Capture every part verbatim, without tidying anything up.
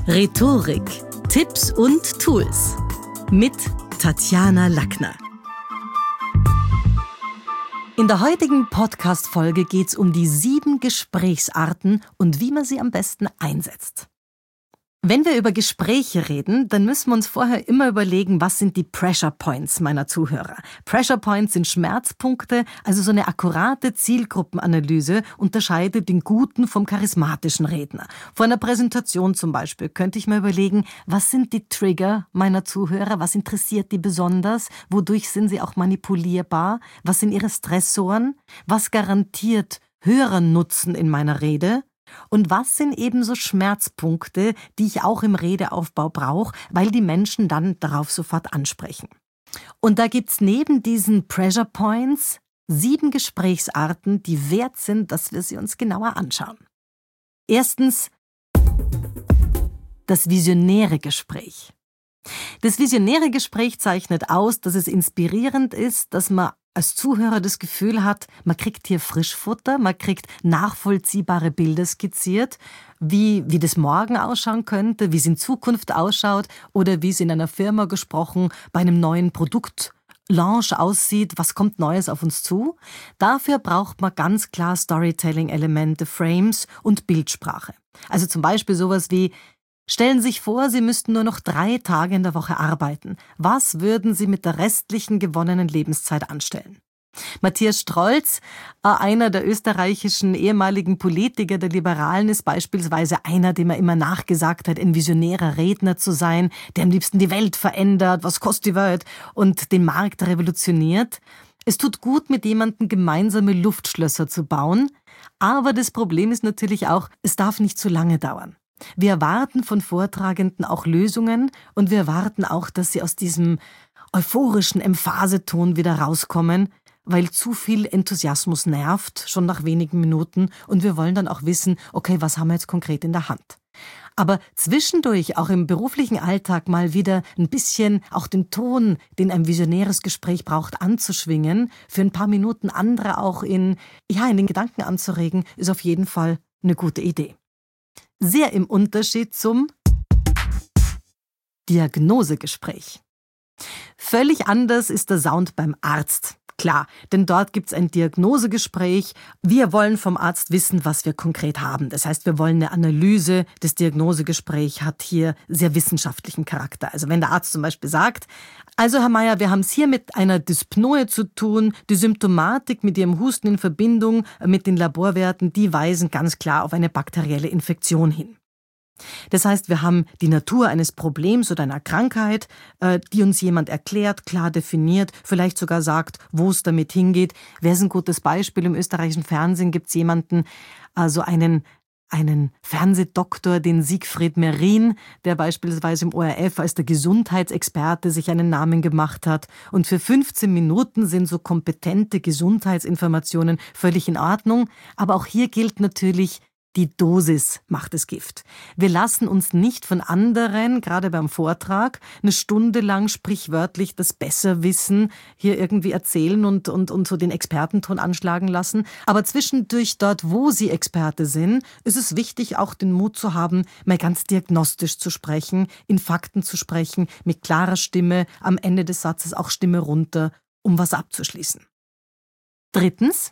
Rhetorik, Tipps und Tools mit Tatjana Lackner. In der heutigen Podcast-Folge geht es um die sieben Gesprächsarten und wie man sie am besten einsetzt. Wenn wir über Gespräche reden, dann müssen wir uns vorher immer überlegen, was sind die Pressure Points meiner Zuhörer. Pressure Points sind Schmerzpunkte, also so eine akkurate Zielgruppenanalyse unterscheidet den guten vom charismatischen Redner. Vor einer Präsentation zum Beispiel könnte ich mir überlegen, was sind die Trigger meiner Zuhörer, was interessiert die besonders, wodurch sind sie auch manipulierbar, was sind ihre Stressoren, was garantiert Hörernutzen in meiner Rede. Und was sind eben so Schmerzpunkte, die ich auch im Redeaufbau brauche, weil die Menschen dann darauf sofort ansprechen. Und da gibt's neben diesen Pressure Points sieben Gesprächsarten, die wert sind, dass wir sie uns genauer anschauen. Erstens, das visionäre Gespräch. Das visionäre Gespräch zeichnet aus, dass es inspirierend ist, dass man als Zuhörer das Gefühl hat, man kriegt hier Frischfutter, man kriegt nachvollziehbare Bilder skizziert, wie, wie das morgen ausschauen könnte, wie es in Zukunft ausschaut oder wie es in einer Firma gesprochen bei einem neuen Produktlaunch aussieht, was kommt Neues auf uns zu. Dafür braucht man ganz klar Storytelling-Elemente, Frames und Bildsprache. Also zum Beispiel sowas wie: Stellen Sie sich vor, Sie müssten nur noch drei Tage in der Woche arbeiten. Was würden Sie mit der restlichen gewonnenen Lebenszeit anstellen? Matthias Strolz, einer der österreichischen ehemaligen Politiker der Liberalen, ist beispielsweise einer, dem er immer nachgesagt hat, ein visionärer Redner zu sein, der am liebsten die Welt verändert, was kostet die Welt, und den Markt revolutioniert. Es tut gut, mit jemandem gemeinsame Luftschlösser zu bauen, aber das Problem ist natürlich auch, es darf nicht zu lange dauern. Wir erwarten von Vortragenden auch Lösungen und wir erwarten auch, dass sie aus diesem euphorischen Emphaseton wieder rauskommen, weil zu viel Enthusiasmus nervt, schon nach wenigen Minuten, und wir wollen dann auch wissen, okay, was haben wir jetzt konkret in der Hand? Aber zwischendurch, auch im beruflichen Alltag, mal wieder ein bisschen auch den Ton, den ein visionäres Gespräch braucht, anzuschwingen, für ein paar Minuten andere auch in, ja, in den Gedanken anzuregen, ist auf jeden Fall eine gute Idee. Sehr im Unterschied zum Diagnosegespräch. Völlig anders ist der Sound beim Arzt. Klar, denn dort gibt's ein Diagnosegespräch. Wir wollen vom Arzt wissen, was wir konkret haben. Das heißt, wir wollen eine Analyse. Das Diagnosegespräch hat hier sehr wissenschaftlichen Charakter. Also wenn der Arzt zum Beispiel sagt: Also Herr Meier, wir haben es hier mit einer Dyspnoe zu tun. Die Symptomatik mit Ihrem Husten in Verbindung mit den Laborwerten, die weisen ganz klar auf eine bakterielle Infektion hin. Das heißt, wir haben die Natur eines Problems oder einer Krankheit, die uns jemand erklärt, klar definiert, vielleicht sogar sagt, wo es damit hingeht. Wer ist ein gutes Beispiel? Im österreichischen Fernsehen gibt es jemanden, also einen einen Fernsehdoktor, den Siegfried Merin, der beispielsweise im O R F als der Gesundheitsexperte sich einen Namen gemacht hat. Und für fünfzehn Minuten sind so kompetente Gesundheitsinformationen völlig in Ordnung. Aber auch hier gilt natürlich, die Dosis macht das Gift. Wir lassen uns nicht von anderen, gerade beim Vortrag, eine Stunde lang sprichwörtlich das Besserwissen hier irgendwie erzählen und, und, und so den Expertenton anschlagen lassen. Aber zwischendurch dort, wo sie Experte sind, ist es wichtig, auch den Mut zu haben, mal ganz diagnostisch zu sprechen, in Fakten zu sprechen, mit klarer Stimme, am Ende des Satzes auch Stimme runter, um was abzuschließen. Drittens,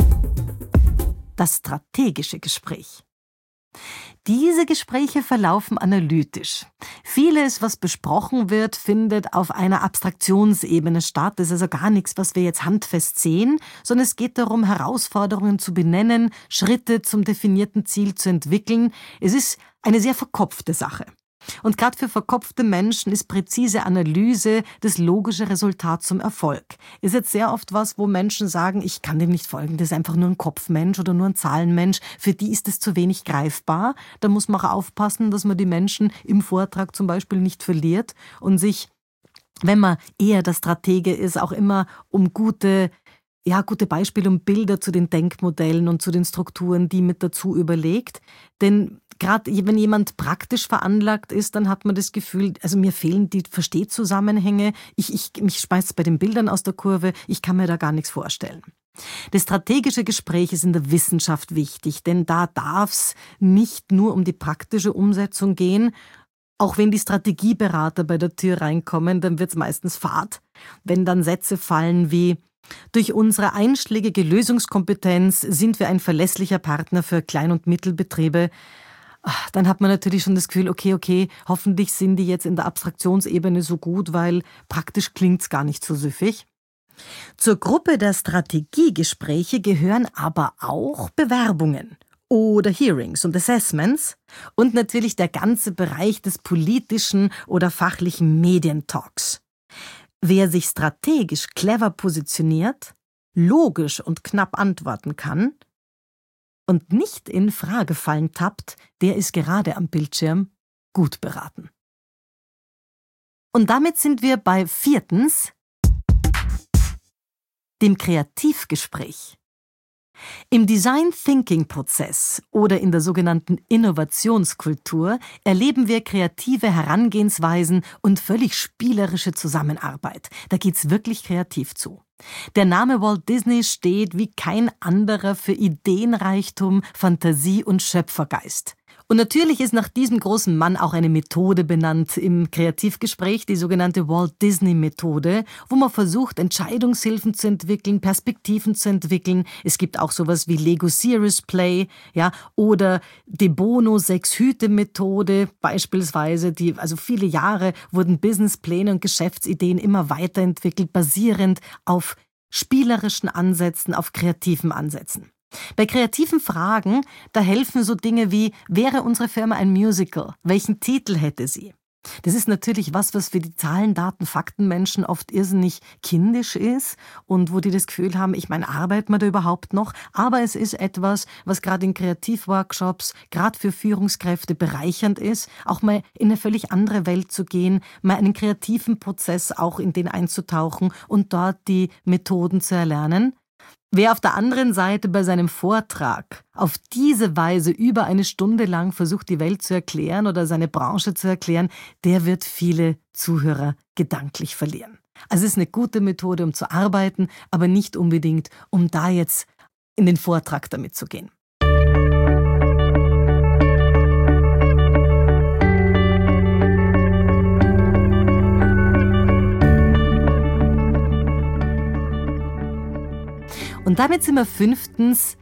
das strategische Gespräch. Diese Gespräche verlaufen analytisch. Vieles, was besprochen wird, findet auf einer Abstraktionsebene statt. Das ist also gar nichts, was wir jetzt handfest sehen, sondern es geht darum, Herausforderungen zu benennen, Schritte zum definierten Ziel zu entwickeln. Es ist eine sehr verkopfte Sache. Und gerade für verkopfte Menschen ist präzise Analyse das logische Resultat zum Erfolg. Ist jetzt sehr oft was, wo Menschen sagen, ich kann dem nicht folgen, das ist einfach nur ein Kopfmensch oder nur ein Zahlenmensch. Für die ist es zu wenig greifbar. Da muss man auch aufpassen, dass man die Menschen im Vortrag zum Beispiel nicht verliert und sich, wenn man eher der Stratege ist, auch immer um gute Ja, gute Beispiele und Bilder zu den Denkmodellen und zu den Strukturen, die mit dazu überlegt. Denn gerade wenn jemand praktisch veranlagt ist, dann hat man das Gefühl, also mir fehlen die Verstehzusammenhänge, ich, ich mich schmeißt bei den Bildern aus der Kurve, ich kann mir da gar nichts vorstellen. Das strategische Gespräch ist in der Wissenschaft wichtig, denn da darf es nicht nur um die praktische Umsetzung gehen, Auch wenn die Strategieberater bei der Tür reinkommen, dann wird's meistens fad. Wenn dann Sätze fallen wie: Durch unsere einschlägige Lösungskompetenz sind wir ein verlässlicher Partner für Klein- und Mittelbetriebe. Dann hat man natürlich schon das Gefühl, okay, okay, hoffentlich sind die jetzt in der Abstraktionsebene so gut, weil praktisch klingt's gar nicht so süffig. Zur Gruppe der Strategiegespräche gehören aber auch Bewerbungen oder Hearings und Assessments und natürlich der ganze Bereich des politischen oder fachlichen Medientalks. Wer sich strategisch clever positioniert, logisch und knapp antworten kann und nicht in Fragefallen tappt, der ist gerade am Bildschirm gut beraten. Und damit sind wir bei viertens, dem Kreativgespräch. Im Design-Thinking-Prozess oder in der sogenannten Innovationskultur erleben wir kreative Herangehensweisen und völlig spielerische Zusammenarbeit. Da geht's wirklich kreativ zu. Der Name Walt Disney steht wie kein anderer für Ideenreichtum, Fantasie und Schöpfergeist. Und natürlich ist nach diesem großen Mann auch eine Methode benannt im Kreativgespräch, die sogenannte Walt-Disney-Methode, wo man versucht, Entscheidungshilfen zu entwickeln, Perspektiven zu entwickeln. Es gibt auch sowas wie Lego Serious Play, ja, oder De Bono Sechs-Hüte-Methode beispielsweise, die, also viele Jahre wurden Businesspläne und Geschäftsideen immer weiterentwickelt, basierend auf spielerischen Ansätzen, auf kreativen Ansätzen. Bei kreativen Fragen, da helfen so Dinge wie: Wäre unsere Firma ein Musical? Welchen Titel hätte sie? Das ist natürlich was, was für die Zahlen, Daten, Fakten-Menschen oft irrsinnig kindisch ist und wo die das Gefühl haben, ich meine, arbeiten wir da überhaupt noch? Aber es ist etwas, was gerade in Kreativworkshops, gerade für Führungskräfte bereichernd ist, auch mal in eine völlig andere Welt zu gehen, mal einen kreativen Prozess auch in den einzutauchen und dort die Methoden zu erlernen. Wer auf der anderen Seite bei seinem Vortrag auf diese Weise über eine Stunde lang versucht, die Welt zu erklären oder seine Branche zu erklären, der wird viele Zuhörer gedanklich verlieren. Also es ist eine gute Methode, um zu arbeiten, aber nicht unbedingt, um da jetzt in den Vortrag damit zu gehen. Und damit sind wir fünftens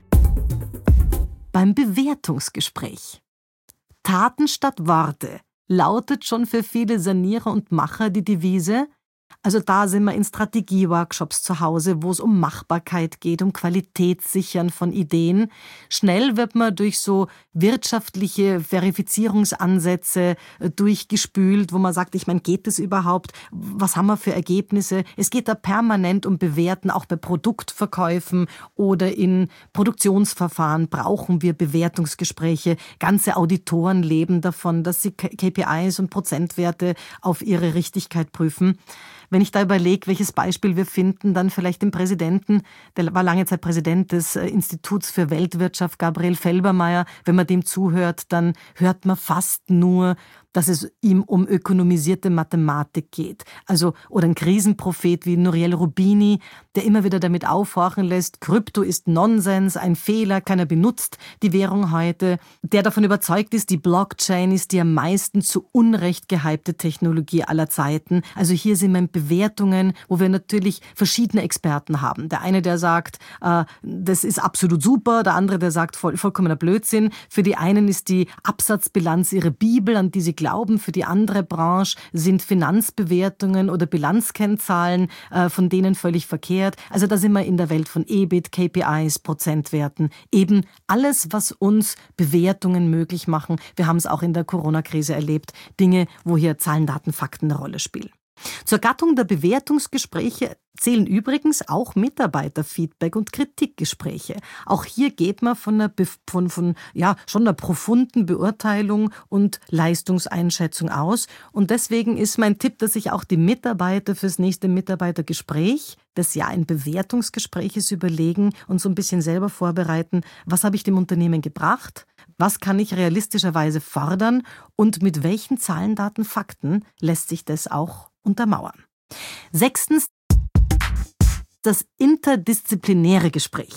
beim Bewertungsgespräch. Taten statt Worte lautet schon für viele Sanierer und Macher die Devise. Also da sind wir in Strategieworkshops zu Hause, wo es um Machbarkeit geht, um Qualitätssichern von Ideen. Schnell wird man durch so wirtschaftliche Verifizierungsansätze durchgespült, wo man sagt, ich meine, geht das überhaupt? Was haben wir für Ergebnisse? Es geht da permanent um Bewerten, auch bei Produktverkäufen oder in Produktionsverfahren brauchen wir Bewertungsgespräche. Ganze Auditoren leben davon, dass sie K P Is und Prozentwerte auf ihre Richtigkeit prüfen. Wenn ich da überlege, welches Beispiel wir finden, dann vielleicht den Präsidenten, der war lange Zeit Präsident des Instituts für Weltwirtschaft, Gabriel Felbermayr. Wenn man dem zuhört, dann hört man fast nur, dass es ihm um ökonomisierte Mathematik geht. Also, oder ein Krisenprophet wie Nouriel Roubini, der immer wieder damit aufhorchen lässt, Krypto ist Nonsens, ein Fehler, keiner benutzt die Währung heute, der davon überzeugt ist, die Blockchain ist die am meisten zu Unrecht gehypte Technologie aller Zeiten. Also hier sind wir in Bewertungen, wo wir natürlich verschiedene Experten haben. Der eine, der sagt, äh, das ist absolut super, der andere, der sagt, voll, vollkommener Blödsinn. Für die einen ist die Absatzbilanz ihre Bibel, an die sie glauben, für die andere Branche sind Finanzbewertungen oder Bilanzkennzahlen äh, von denen völlig verkehrt. Also da sind wir in der Welt von E B I T, K P Is, Prozentwerten. Eben alles, was uns Bewertungen möglich machen. Wir haben es auch in der Corona-Krise erlebt. Dinge, wo hier Zahlen, Daten, Fakten eine Rolle spielen. Zur Gattung der Bewertungsgespräche zählen übrigens auch Mitarbeiterfeedback und Kritikgespräche. Auch hier geht man von einer, von, von, ja, schon einer profunden Beurteilung und Leistungseinschätzung aus. Und deswegen ist mein Tipp, dass sich auch die Mitarbeiter fürs nächste Mitarbeitergespräch, das ja ein Bewertungsgespräch ist, überlegen und so ein bisschen selber vorbereiten, was habe ich dem Unternehmen gebracht? Was kann ich realistischerweise fordern und mit welchen Zahlen, Daten, Fakten lässt sich das auch untermauern? Sechstens, das interdisziplinäre Gespräch.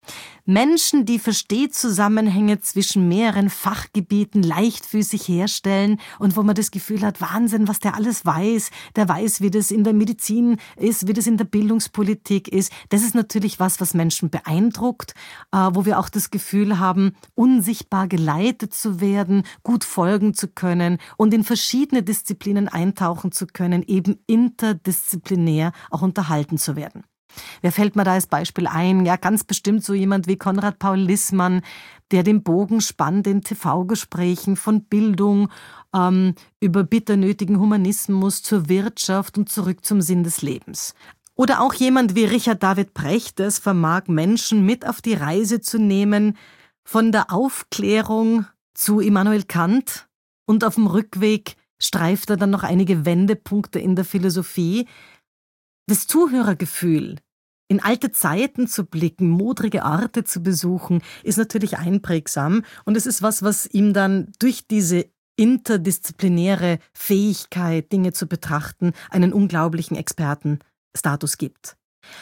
Menschen, die Verstehzusammenhänge zwischen mehreren Fachgebieten leichtfüßig herstellen und wo man das Gefühl hat, Wahnsinn, was der alles weiß. Der weiß, wie das in der Medizin ist, wie das in der Bildungspolitik ist. Das ist natürlich was, was Menschen beeindruckt, wo wir auch das Gefühl haben, unsichtbar geleitet zu werden, gut folgen zu können und in verschiedene Disziplinen eintauchen zu können, eben interdisziplinär auch unterhalten zu werden. Wer fällt mir da als Beispiel ein? Ja, ganz bestimmt so jemand wie Konrad Paul Lissmann, der den Bogen spannt in T V-Gesprächen von Bildung ähm, über bitter nötigen Humanismus zur Wirtschaft und zurück zum Sinn des Lebens. Oder auch jemand wie Richard David Precht, der es vermag, Menschen mit auf die Reise zu nehmen, von der Aufklärung zu Immanuel Kant, und auf dem Rückweg streift er dann noch einige Wendepunkte in der Philosophie. Das Zuhörergefühl, in alte Zeiten zu blicken, modrige Orte zu besuchen, ist natürlich einprägsam, und es ist was, was ihm dann durch diese interdisziplinäre Fähigkeit, Dinge zu betrachten, einen unglaublichen Expertenstatus gibt.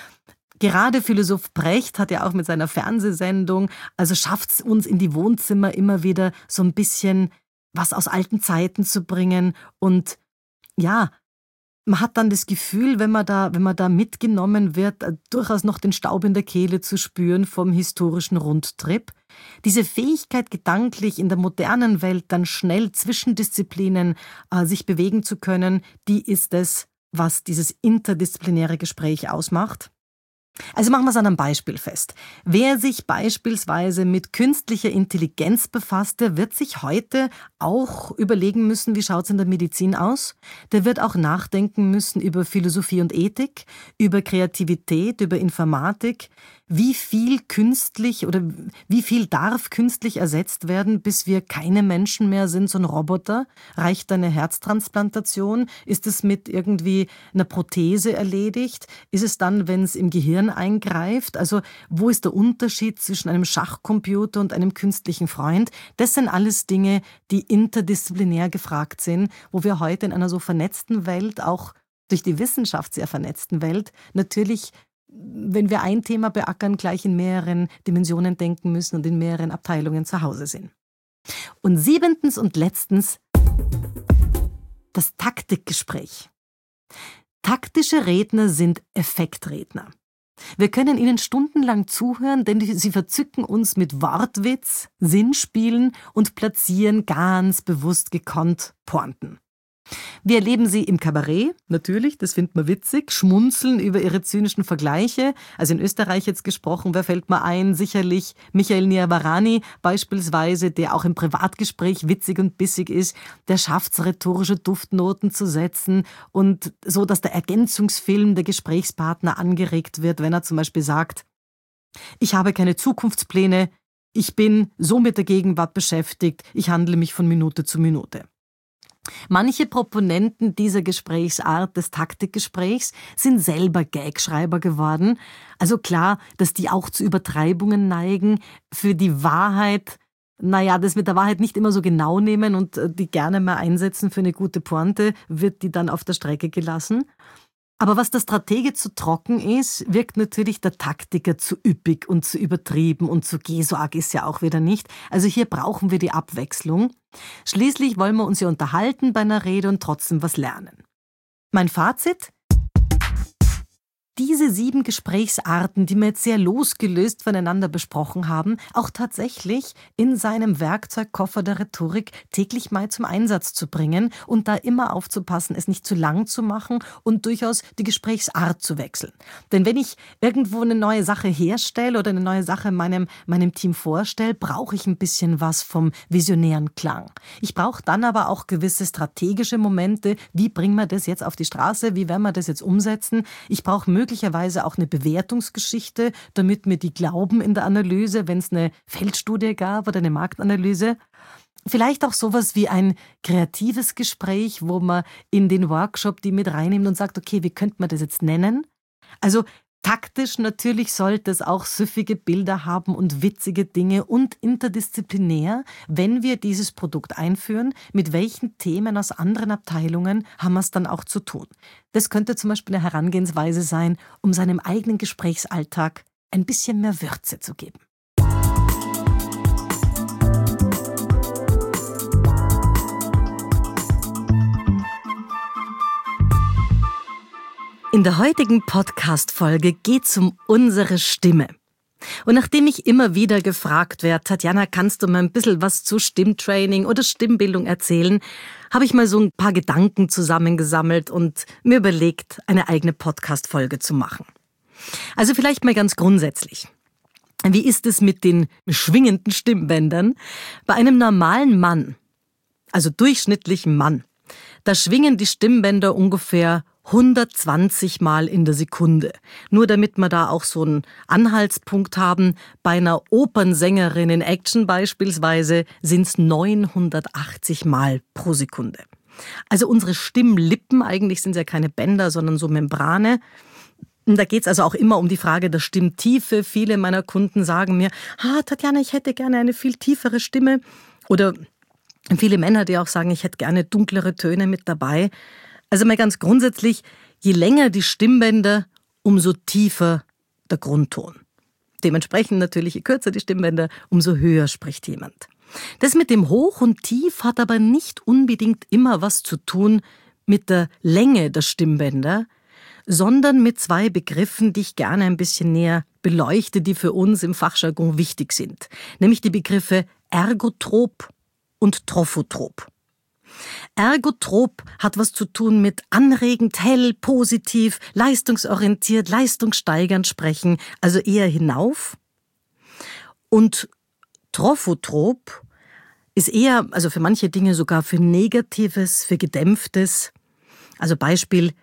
Gerade Philosoph Precht hat ja auch mit seiner Fernsehsendung, also schafft es uns in die Wohnzimmer immer wieder so ein bisschen was aus alten Zeiten zu bringen, und ja, man hat dann das Gefühl, wenn man da, wenn man da mitgenommen wird, durchaus noch den Staub in der Kehle zu spüren vom historischen Rundtrip. Diese Fähigkeit, gedanklich in der modernen Welt dann schnell zwischen Disziplinen äh, sich bewegen zu können, die ist es, was dieses interdisziplinäre Gespräch ausmacht. Also machen wir es an einem Beispiel fest. Wer sich beispielsweise mit künstlicher Intelligenz befasst, der wird sich heute auch überlegen müssen, wie schaut es in der Medizin aus. Der wird auch nachdenken müssen über Philosophie und Ethik, über Kreativität, über Informatik. Wie viel künstlich oder wie viel darf künstlich ersetzt werden, bis wir keine Menschen mehr sind, so ein Roboter? Reicht eine Herztransplantation? Ist es mit irgendwie einer Prothese erledigt? Ist es dann, wenn es im Gehirn eingreift? Also wo ist der Unterschied zwischen einem Schachcomputer und einem künstlichen Freund? Das sind alles Dinge, die interdisziplinär gefragt sind, wo wir heute in einer so vernetzten Welt, auch durch die Wissenschaft sehr vernetzten Welt, natürlich, wenn wir ein Thema beackern, gleich in mehreren Dimensionen denken müssen und in mehreren Abteilungen zu Hause sind. Und siebentens und letztens das Taktikgespräch. Taktische Redner sind Effektredner. Wir können ihnen stundenlang zuhören, denn sie verzücken uns mit Wortwitz, Sinnspielen und platzieren ganz bewusst gekonnt Pointen. Wir erleben sie im Kabarett, natürlich, das findet man witzig, schmunzeln über ihre zynischen Vergleiche. Also in Österreich jetzt gesprochen, wer fällt mir ein? Sicherlich Michael Niavarani beispielsweise, der auch im Privatgespräch witzig und bissig ist. Der schafft es, rhetorische Duftnoten zu setzen und so, dass der Ergänzungsfilm der Gesprächspartner angeregt wird, wenn er zum Beispiel sagt: Ich habe keine Zukunftspläne, ich bin so mit der Gegenwart beschäftigt, ich handle mich von Minute zu Minute. Manche Proponenten dieser Gesprächsart des Taktikgesprächs sind selber Gagschreiber geworden. Also klar, dass die auch zu Übertreibungen neigen, für die Wahrheit, naja, das mit der Wahrheit nicht immer so genau nehmen und die gerne mal einsetzen für eine gute Pointe, wird die dann auf der Strecke gelassen. Aber was der Stratege zu trocken ist, wirkt natürlich der Taktiker zu üppig und zu übertrieben und zu geh, so arg ist ja auch wieder nicht. Also hier brauchen wir die Abwechslung. Schließlich wollen wir uns ja unterhalten bei einer Rede und trotzdem was lernen. Mein Fazit? Diese sieben Gesprächsarten, die wir jetzt sehr losgelöst voneinander besprochen haben, auch tatsächlich in seinem Werkzeugkoffer der Rhetorik täglich mal zum Einsatz zu bringen und da immer aufzupassen, es nicht zu lang zu machen und durchaus die Gesprächsart zu wechseln. Denn wenn ich irgendwo eine neue Sache herstelle oder eine neue Sache meinem, meinem Team vorstelle, brauche ich ein bisschen was vom visionären Klang. Ich brauche dann aber auch gewisse strategische Momente. Wie bringen wir das jetzt auf die Straße? Wie werden wir das jetzt umsetzen? Ich brauche möglicherweise auch eine Bewertungsgeschichte, damit mir die glauben in der Analyse, wenn es eine Feldstudie gab oder eine Marktanalyse. Vielleicht auch sowas wie ein kreatives Gespräch, wo man in den Workshop die mit reinnimmt und sagt, okay, wie könnte man das jetzt nennen? Also taktisch natürlich sollte es auch süffige Bilder haben und witzige Dinge und interdisziplinär, wenn wir dieses Produkt einführen, mit welchen Themen aus anderen Abteilungen haben wir es dann auch zu tun. Das könnte zum Beispiel eine Herangehensweise sein, um seinem eigenen Gesprächsalltag ein bisschen mehr Würze zu geben. In der heutigen Podcast-Folge geht's um unsere Stimme. Und nachdem ich immer wieder gefragt werde, Tatjana, kannst du mal ein bisschen was zu Stimmtraining oder Stimmbildung erzählen, habe ich mal so ein paar Gedanken zusammengesammelt und mir überlegt, eine eigene Podcast-Folge zu machen. Also vielleicht mal ganz grundsätzlich. Wie ist es mit den schwingenden Stimmbändern? Bei einem normalen Mann, also durchschnittlichen Mann, da schwingen die Stimmbänder ungefähr hundertzwanzig Mal in der Sekunde. Nur damit wir da auch so einen Anhaltspunkt haben, bei einer Opernsängerin in Action beispielsweise sind es neunhundertachtzig Mal pro Sekunde. Also unsere Stimmlippen, eigentlich sind es ja keine Bänder, sondern so Membrane. Da geht es also auch immer um die Frage der Stimmtiefe. Viele meiner Kunden sagen mir, ah, Tatjana, ich hätte gerne eine viel tiefere Stimme. Oder viele Männer, die auch sagen, ich hätte gerne dunklere Töne mit dabei. Also mal ganz grundsätzlich, je länger die Stimmbänder, umso tiefer der Grundton. Dementsprechend natürlich, je kürzer die Stimmbänder, umso höher spricht jemand. Das mit dem Hoch und Tief hat aber nicht unbedingt immer was zu tun mit der Länge der Stimmbänder, sondern mit zwei Begriffen, die ich gerne ein bisschen näher beleuchte, die für uns im Fachjargon wichtig sind. Nämlich die Begriffe ergotrop und trophotrop. Ergotrop hat was zu tun mit anregend, hell, positiv, leistungsorientiert, leistungssteigernd sprechen, also eher hinauf. Und trophotrop ist eher, also für manche Dinge sogar für Negatives, für Gedämpftes. Also Beispiel,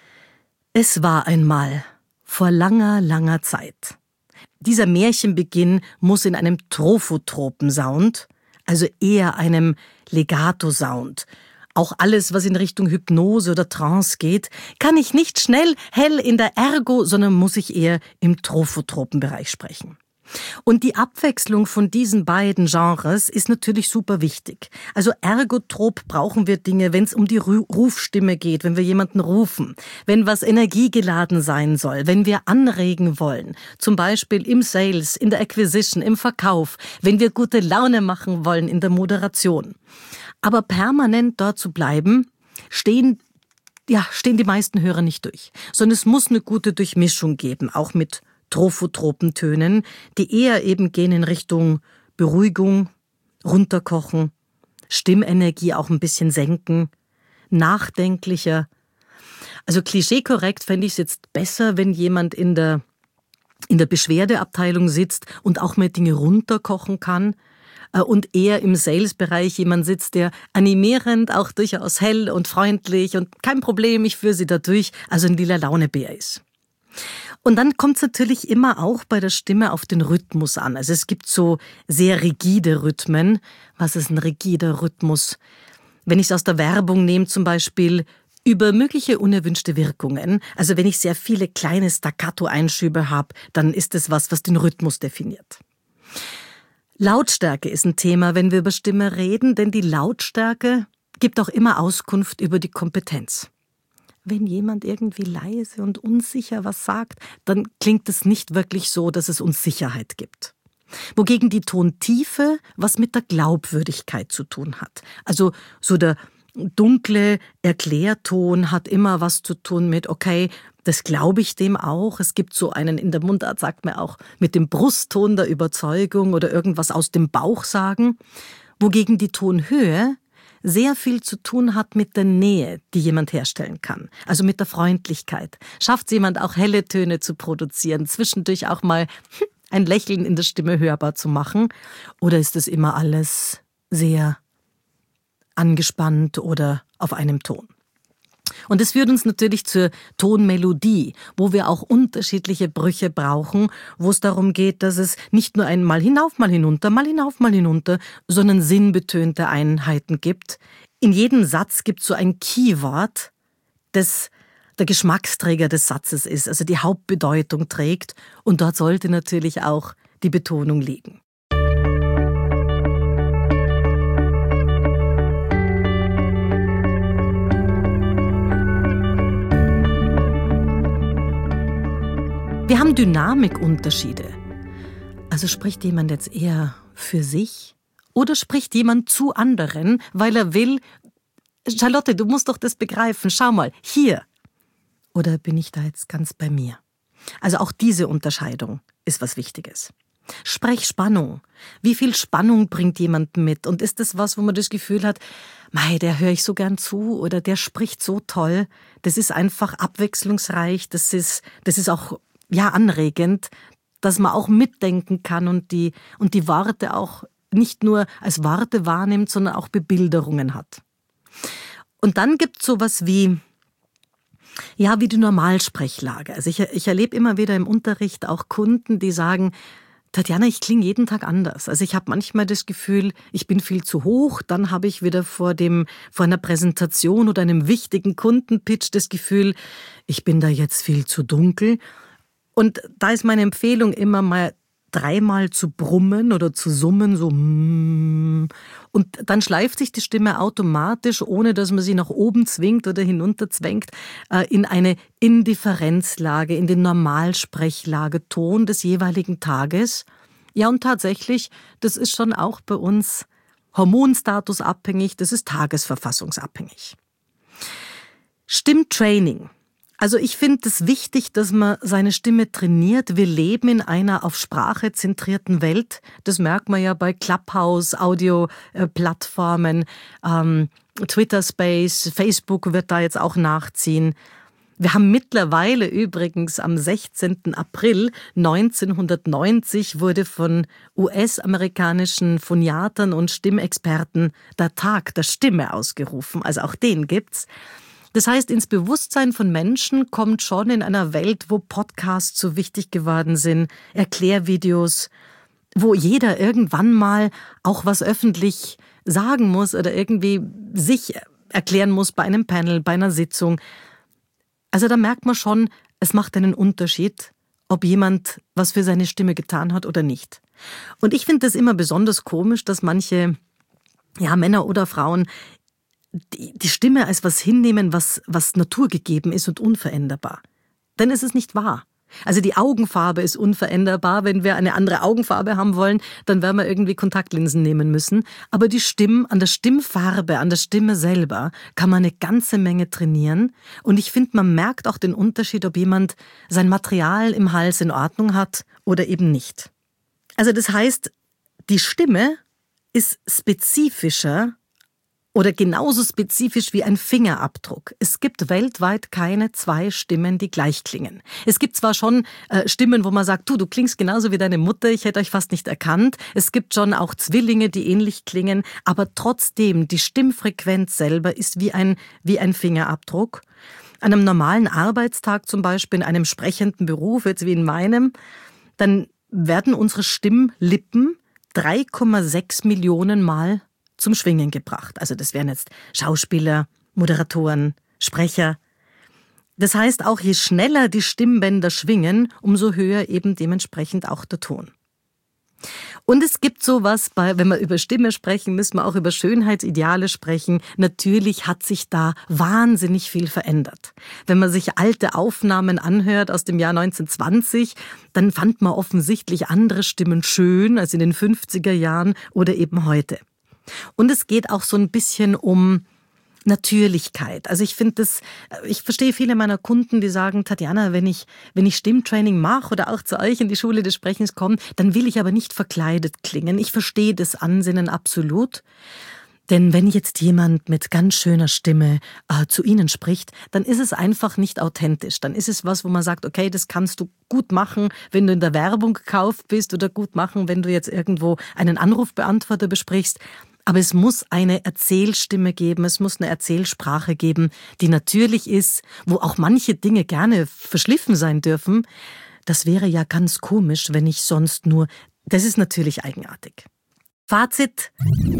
es war einmal vor langer, langer Zeit. Dieser Märchenbeginn muss in einem trophotropen Sound, also eher einem Legato-Sound. Auch alles, was in Richtung Hypnose oder Trance geht, kann ich nicht schnell, hell in der Ergo, sondern muss ich eher im trophotropen Bereich sprechen. Und die Abwechslung von diesen beiden Genres ist natürlich super wichtig. Also ergotrop brauchen wir Dinge, wenn es um die Rufstimme geht, wenn wir jemanden rufen, wenn was energiegeladen sein soll, wenn wir anregen wollen, zum Beispiel im Sales, in der Acquisition, im Verkauf, wenn wir gute Laune machen wollen in der Moderation. Aber permanent dort zu bleiben, stehen ja, stehen die meisten Hörer nicht durch, sondern es muss eine gute Durchmischung geben, auch mit trophotropen Tönen, die eher eben gehen in Richtung Beruhigung, runterkochen, Stimmenergie auch ein bisschen senken, nachdenklicher. Also klischeekorrekt fände ich es jetzt besser, wenn jemand in der, in der Beschwerdeabteilung sitzt und auch mehr Dinge runterkochen kann und eher im Sales-Bereich jemand sitzt, der animierend, auch durchaus hell und freundlich und kein Problem, ich führe sie da durch, also ein lila Launebär ist. Und dann kommt es natürlich immer auch bei der Stimme auf den Rhythmus an. Also es gibt so sehr rigide Rhythmen. Was ist ein rigider Rhythmus? Wenn ich es aus der Werbung nehme, zum Beispiel über mögliche unerwünschte Wirkungen. Also wenn ich sehr viele kleine Staccato-Einschübe habe, dann ist es was, was den Rhythmus definiert. Lautstärke ist ein Thema, wenn wir über Stimme reden, denn die Lautstärke gibt auch immer Auskunft über die Kompetenz. Wenn jemand irgendwie leise und unsicher was sagt, dann klingt es nicht wirklich so, dass es uns Sicherheit gibt. Wogegen die Tontiefe was mit der Glaubwürdigkeit zu tun hat. Also so der dunkle Erklärton hat immer was zu tun mit, okay, das glaube ich dem auch. Es gibt so einen, in der Mundart sagt man auch, mit dem Brustton der Überzeugung oder irgendwas aus dem Bauch sagen. Wogegen die Tonhöhe sehr viel zu tun hat mit der Nähe, die jemand herstellen kann. Also mit der Freundlichkeit. Schafft es jemand auch helle Töne zu produzieren, zwischendurch auch mal ein Lächeln in der Stimme hörbar zu machen? Oder ist es immer alles sehr angespannt oder auf einem Ton? Und es führt uns natürlich zur Tonmelodie, wo wir auch unterschiedliche Brüche brauchen, wo es darum geht, dass es nicht nur ein Mal hinauf, mal hinunter, mal hinauf, mal hinunter, sondern sinnbetönte Einheiten gibt. In jedem Satz gibt es so ein Keyword, das der Geschmacksträger des Satzes ist, also die Hauptbedeutung trägt. Und dort sollte natürlich auch die Betonung liegen. Wir Wir haben Dynamikunterschiede. Also spricht jemand jetzt eher für sich oder spricht jemand zu anderen, weil er will, Charlotte, du musst doch das begreifen, schau mal, hier. Oder bin ich da jetzt ganz bei mir? Also auch diese Unterscheidung ist was Wichtiges. Sprechspannung. Wie viel Spannung bringt jemand mit? Und ist das was, wo man das Gefühl hat, mei, der höre ich so gern zu oder der spricht so toll. Das ist einfach abwechslungsreich, das ist, das ist auch ja anregend, dass man auch mitdenken kann und die, und die Worte auch nicht nur als Worte wahrnimmt, sondern auch Bebilderungen hat. Und dann gibt es sowas wie, ja, wie die Normalsprechlage. Also ich, ich erlebe immer wieder im Unterricht auch Kunden, die sagen, Tatjana, ich klinge jeden Tag anders. Also ich habe manchmal das Gefühl, ich bin viel zu hoch. Dann habe ich wieder vor dem, vor einer Präsentation oder einem wichtigen Kundenpitch das Gefühl, ich bin da jetzt viel zu dunkel. Und da ist meine Empfehlung immer mal dreimal zu brummen oder zu summen, so und dann schleift sich die Stimme automatisch, ohne dass man sie nach oben zwingt oder hinunter zwängt, in eine Indifferenzlage, in den Normalsprechlageton des jeweiligen Tages. Ja, und tatsächlich, das ist schon auch bei uns hormonstatusabhängig, das ist tagesverfassungsabhängig. Stimmtraining. Also ich finde es wichtig, dass man seine Stimme trainiert. Wir leben in einer auf Sprache zentrierten Welt. Das merkt man ja bei Clubhouse, Audio-Plattformen, ähm, Twitter Space, Facebook wird da jetzt auch nachziehen. Wir haben mittlerweile übrigens am sechzehnten April neunzehnhundertneunzig wurde von U S-amerikanischen Phoniatern und Stimmexperten der Tag der Stimme ausgerufen. Also auch den gibt's. Das heißt, ins Bewusstsein von Menschen kommt schon in einer Welt, wo Podcasts so wichtig geworden sind, Erklärvideos, wo jeder irgendwann mal auch was öffentlich sagen muss oder irgendwie sich erklären muss bei einem Panel, bei einer Sitzung. Also da merkt man schon, es macht einen Unterschied, ob jemand was für seine Stimme getan hat oder nicht. Und ich finde das immer besonders komisch, dass manche, ja, Männer oder Frauen Die, die Stimme als was hinnehmen, was, was naturgegeben ist und unveränderbar. Denn es ist nicht wahr. Also die Augenfarbe ist unveränderbar. Wenn wir eine andere Augenfarbe haben wollen, dann werden wir irgendwie Kontaktlinsen nehmen müssen. Aber die Stimme, an der Stimmfarbe, an der Stimme selber kann man eine ganze Menge trainieren. Und ich finde, man merkt auch den Unterschied, ob jemand sein Material im Hals in Ordnung hat oder eben nicht. Also das heißt, die Stimme ist spezifischer oder genauso spezifisch wie ein Fingerabdruck. Es gibt weltweit keine zwei Stimmen, die gleich klingen. Es gibt zwar schon äh, Stimmen, wo man sagt, du, du klingst genauso wie deine Mutter, ich hätte euch fast nicht erkannt. Es gibt schon auch Zwillinge, die ähnlich klingen, aber trotzdem, die Stimmfrequenz selber ist wie ein, wie ein Fingerabdruck. An einem normalen Arbeitstag zum Beispiel, in einem sprechenden Beruf, jetzt wie in meinem, dann werden unsere Stimmlippen drei Komma sechs Millionen Mal zum Schwingen gebracht. Also das wären jetzt Schauspieler, Moderatoren, Sprecher. Das heißt, auch je schneller die Stimmbänder schwingen, umso höher eben dementsprechend auch der Ton. Und es gibt sowas, bei, wenn wir über Stimme sprechen, müssen wir auch über Schönheitsideale sprechen. Natürlich hat sich da wahnsinnig viel verändert. Wenn man sich alte Aufnahmen anhört aus dem Jahr neunzehnhundertzwanzig, dann fand man offensichtlich andere Stimmen schön als in den fünfziger Jahren oder eben heute. Und es geht auch so ein bisschen um Natürlichkeit. Also ich finde das, ich verstehe viele meiner Kunden, die sagen, Tatjana, wenn ich, wenn ich Stimmtraining mache oder auch zu euch in die Schule des Sprechens komme, dann will ich aber nicht verkleidet klingen. Ich verstehe das Ansinnen absolut. Denn wenn jetzt jemand mit ganz schöner Stimme äh, zu Ihnen spricht, dann ist es einfach nicht authentisch. Dann ist es was, wo man sagt, okay, das kannst du gut machen, wenn du in der Werbung gekauft bist oder gut machen, wenn du jetzt irgendwo einen Anrufbeantworter besprichst. Aber es muss eine Erzählstimme geben, es muss eine Erzählsprache geben, die natürlich ist, wo auch manche Dinge gerne verschliffen sein dürfen. Das wäre ja ganz komisch, wenn ich sonst nur... Das ist natürlich eigenartig. Fazit: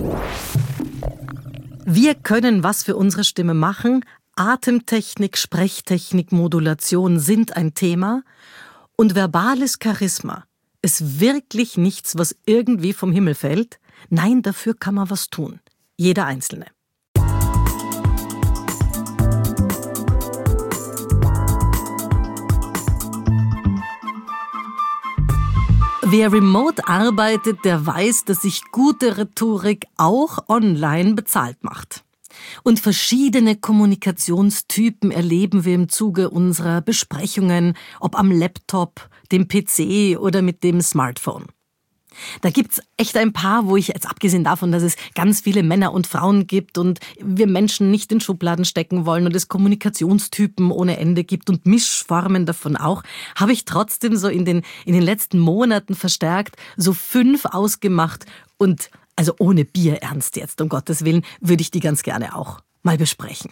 Wir können was für unsere Stimme machen. Atemtechnik, Sprechtechnik, Modulation sind ein Thema. Und verbales Charisma ist wirklich nichts, was irgendwie vom Himmel fällt. Nein, dafür kann man was tun. Jeder Einzelne. Wer remote arbeitet, der weiß, dass sich gute Rhetorik auch online bezahlt macht. Und verschiedene Kommunikationstypen erleben wir im Zuge unserer Besprechungen, ob am Laptop, dem P C oder mit dem Smartphone. Da gibt's echt ein paar, wo ich, jetzt abgesehen davon, dass es ganz viele Männer und Frauen gibt und wir Menschen nicht in Schubladen stecken wollen und es Kommunikationstypen ohne Ende gibt und Mischformen davon auch, habe ich trotzdem so in den, in den letzten Monaten verstärkt so fünf ausgemacht und also ohne Bierernst jetzt, um Gottes Willen, würde ich die ganz gerne auch mal besprechen.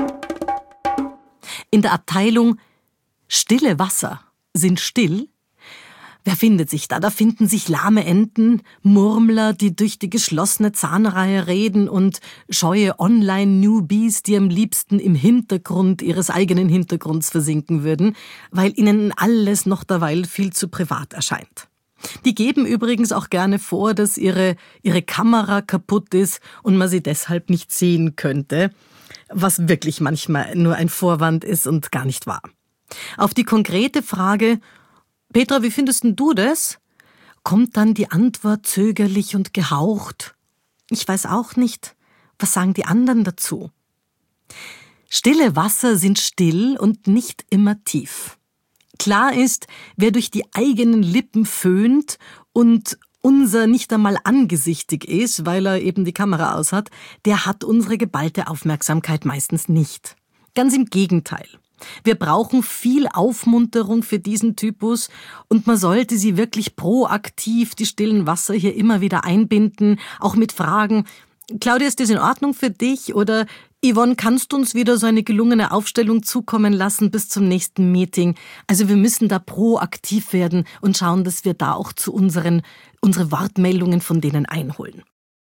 In der Abteilung Stille Wasser sind still. Wer findet sich da? Da finden sich lahme Enten, Murmler, die durch die geschlossene Zahnreihe reden und scheue Online-Newbies, die am liebsten im Hintergrund ihres eigenen Hintergrunds versinken würden, weil ihnen alles noch derweil viel zu privat erscheint. Die geben übrigens auch gerne vor, dass ihre, ihre Kamera kaputt ist und man sie deshalb nicht sehen könnte, was wirklich manchmal nur ein Vorwand ist und gar nicht wahr. Auf die konkrete Frage, Petra, wie findest denn du das? Kommt dann die Antwort zögerlich und gehaucht. Ich weiß auch nicht. Was sagen die anderen dazu? Stille Wasser sind still und nicht immer tief. Klar ist, wer durch die eigenen Lippen föhnt und unser nicht einmal angesichtig ist, weil er eben die Kamera aus hat, der hat unsere geballte Aufmerksamkeit meistens nicht. Ganz im Gegenteil. Wir brauchen viel Aufmunterung für diesen Typus und man sollte sie wirklich proaktiv, die stillen Wasser, hier immer wieder einbinden, auch mit Fragen, Claudia, ist das in Ordnung für dich? Oder Yvonne, kannst du uns wieder so eine gelungene Aufstellung zukommen lassen bis zum nächsten Meeting? Also wir müssen da proaktiv werden und schauen, dass wir da auch zu unseren unsere Wortmeldungen von denen einholen.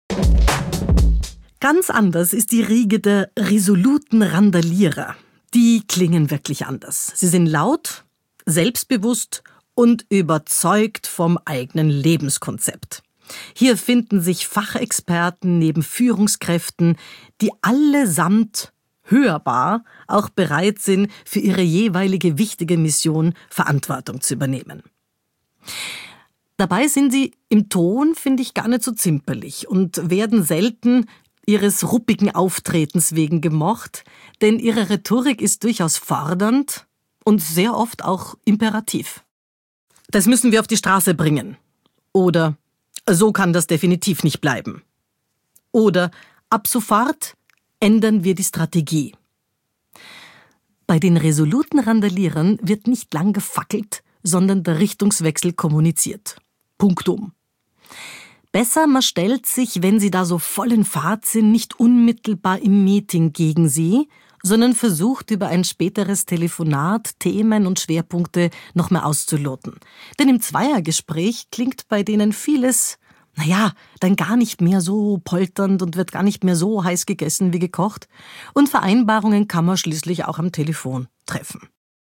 Ganz anders ist die Riege der resoluten Randalierer. Die klingen wirklich anders. Sie sind laut, selbstbewusst und überzeugt vom eigenen Lebenskonzept. Hier finden sich Fachexperten neben Führungskräften, die allesamt hörbar auch bereit sind, für ihre jeweilige wichtige Mission Verantwortung zu übernehmen. Dabei sind sie im Ton, finde ich, gar nicht so zimperlich und werden selten ihres ruppigen Auftretens wegen gemocht, denn ihre Rhetorik ist durchaus fordernd und sehr oft auch imperativ. Das müssen wir auf die Straße bringen. Oder so kann das definitiv nicht bleiben. Oder ab sofort ändern wir die Strategie. Bei den resoluten Randalierern wird nicht lang gefackelt, sondern der Richtungswechsel kommuniziert. Punktum. Besser, man stellt sich, wenn sie da so voll in Fahrt sind, nicht unmittelbar im Meeting gegen sie, sondern versucht über ein späteres Telefonat Themen und Schwerpunkte noch mehr auszuloten. Denn im Zweiergespräch klingt bei denen vieles, naja, dann gar nicht mehr so polternd und wird gar nicht mehr so heiß gegessen wie gekocht. Und Vereinbarungen kann man schließlich auch am Telefon treffen.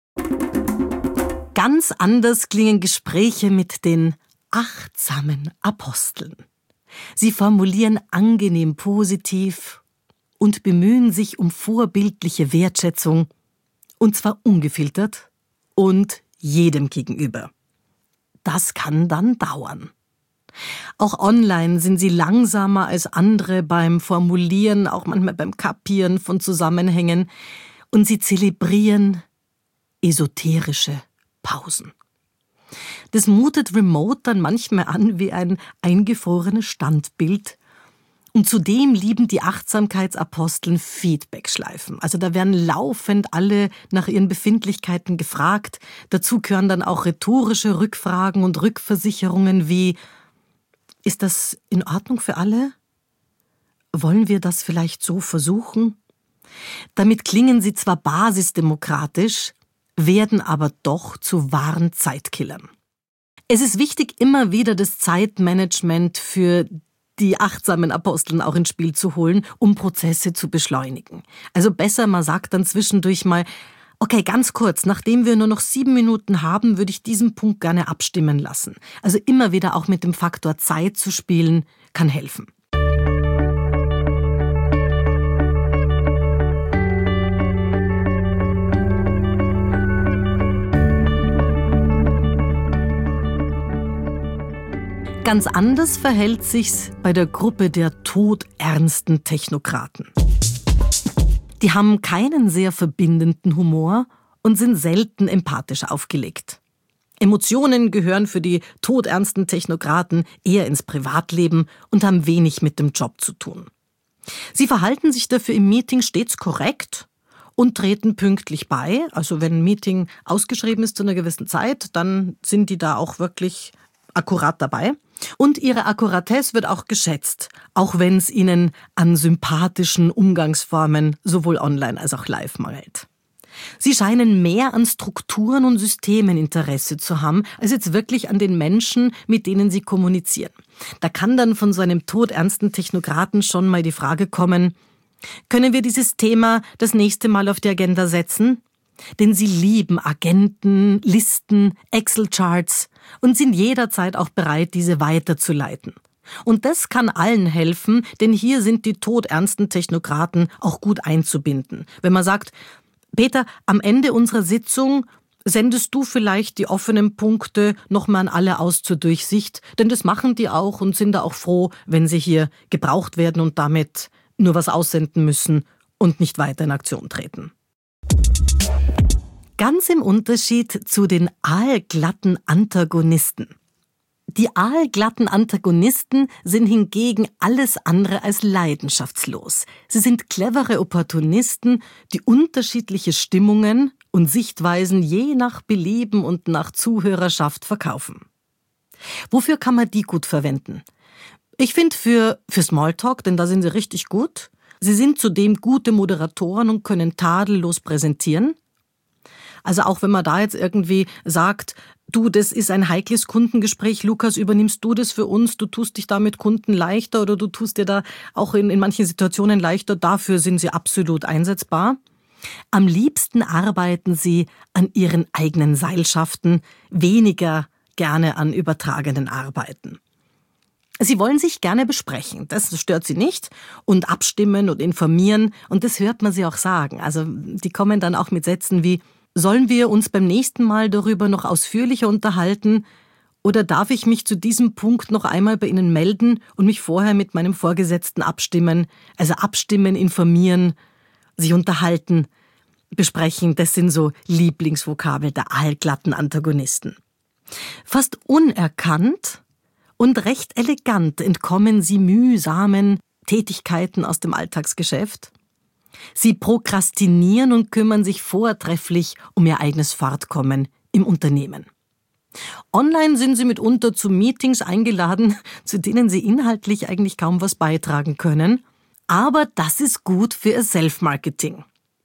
Ganz anders klingen Gespräche mit den achtsamen Aposteln. Sie formulieren angenehm positiv und bemühen sich um vorbildliche Wertschätzung, und zwar ungefiltert und jedem gegenüber. Das kann dann dauern. Auch online sind sie langsamer als andere beim Formulieren, auch manchmal beim Kapieren von Zusammenhängen, und sie zelebrieren esoterische Pausen. Das mutet remote dann manchmal an wie ein eingefrorenes Standbild. Und zudem lieben die Achtsamkeitsaposteln Feedbackschleifen. Also da werden laufend alle nach ihren Befindlichkeiten gefragt. Dazu gehören dann auch rhetorische Rückfragen und Rückversicherungen wie: Ist das in Ordnung für alle? Wollen wir das vielleicht so versuchen? Damit klingen sie zwar basisdemokratisch, werden aber doch zu wahren Zeitkillern. Es ist wichtig, immer wieder das Zeitmanagement für die achtsamen Aposteln auch ins Spiel zu holen, um Prozesse zu beschleunigen. Also besser, man sagt dann zwischendurch mal, okay, ganz kurz, nachdem wir nur noch sieben Minuten haben, würde ich diesen Punkt gerne abstimmen lassen. Also immer wieder auch mit dem Faktor Zeit zu spielen, kann helfen. Ganz anders verhält sich's bei der Gruppe der todernsten Technokraten. Die haben keinen sehr verbindenden Humor und sind selten empathisch aufgelegt. Emotionen gehören für die todernsten Technokraten eher ins Privatleben und haben wenig mit dem Job zu tun. Sie verhalten sich dafür im Meeting stets korrekt und treten pünktlich bei. Also wenn ein Meeting ausgeschrieben ist zu einer gewissen Zeit, dann sind die da auch wirklich akkurat dabei. Und ihre Akkuratesse wird auch geschätzt, auch wenn es ihnen an sympathischen Umgangsformen sowohl online als auch live mangelt. Sie scheinen mehr an Strukturen und Systemen Interesse zu haben, als jetzt wirklich an den Menschen, mit denen sie kommunizieren. Da kann dann von so einem todernsten Technokraten schon mal die Frage kommen, können wir dieses Thema das nächste Mal auf die Agenda setzen? Denn sie lieben Agenten, Listen, Excel-Charts und sind jederzeit auch bereit, diese weiterzuleiten. Und das kann allen helfen, denn hier sind die todernsten Technokraten auch gut einzubinden. Wenn man sagt, Peter, am Ende unserer Sitzung sendest du vielleicht die offenen Punkte nochmal an alle aus zur Durchsicht, denn das machen die auch und sind da auch froh, wenn sie hier gebraucht werden und damit nur was aussenden müssen und nicht weiter in Aktion treten. Ganz im Unterschied zu den aalglatten Antagonisten. Die aalglatten Antagonisten sind hingegen alles andere als leidenschaftslos. Sie sind clevere Opportunisten, die unterschiedliche Stimmungen und Sichtweisen je nach Belieben und nach Zuhörerschaft verkaufen. Wofür kann man die gut verwenden? Ich finde für, für Smalltalk, denn da sind sie richtig gut. Sie sind zudem gute Moderatoren und können tadellos präsentieren. Also auch wenn man da jetzt irgendwie sagt, du, das ist ein heikles Kundengespräch, Lukas, übernimmst du das für uns, du tust dich da mit Kunden leichter oder du tust dir da auch in, in manchen Situationen leichter, dafür sind sie absolut einsetzbar. Am liebsten arbeiten sie an ihren eigenen Seilschaften, weniger gerne an übertragenen Arbeiten. Sie wollen sich gerne besprechen, das stört sie nicht, und abstimmen und informieren, und das hört man sie auch sagen. Also die kommen dann auch mit Sätzen wie, sollen wir uns beim nächsten Mal darüber noch ausführlicher unterhalten oder darf ich mich zu diesem Punkt noch einmal bei Ihnen melden und mich vorher mit meinem Vorgesetzten abstimmen? Also abstimmen, informieren, sich unterhalten, besprechen, das sind so Lieblingsvokabel der aalglatten Antagonisten. Fast unerkannt und recht elegant entkommen sie mühsamen Tätigkeiten aus dem Alltagsgeschäft. Sie prokrastinieren und kümmern sich vortrefflich um ihr eigenes Fortkommen im Unternehmen. Online sind sie mitunter zu Meetings eingeladen, zu denen sie inhaltlich eigentlich kaum was beitragen können. Aber das ist gut für ihr Self-Marketing.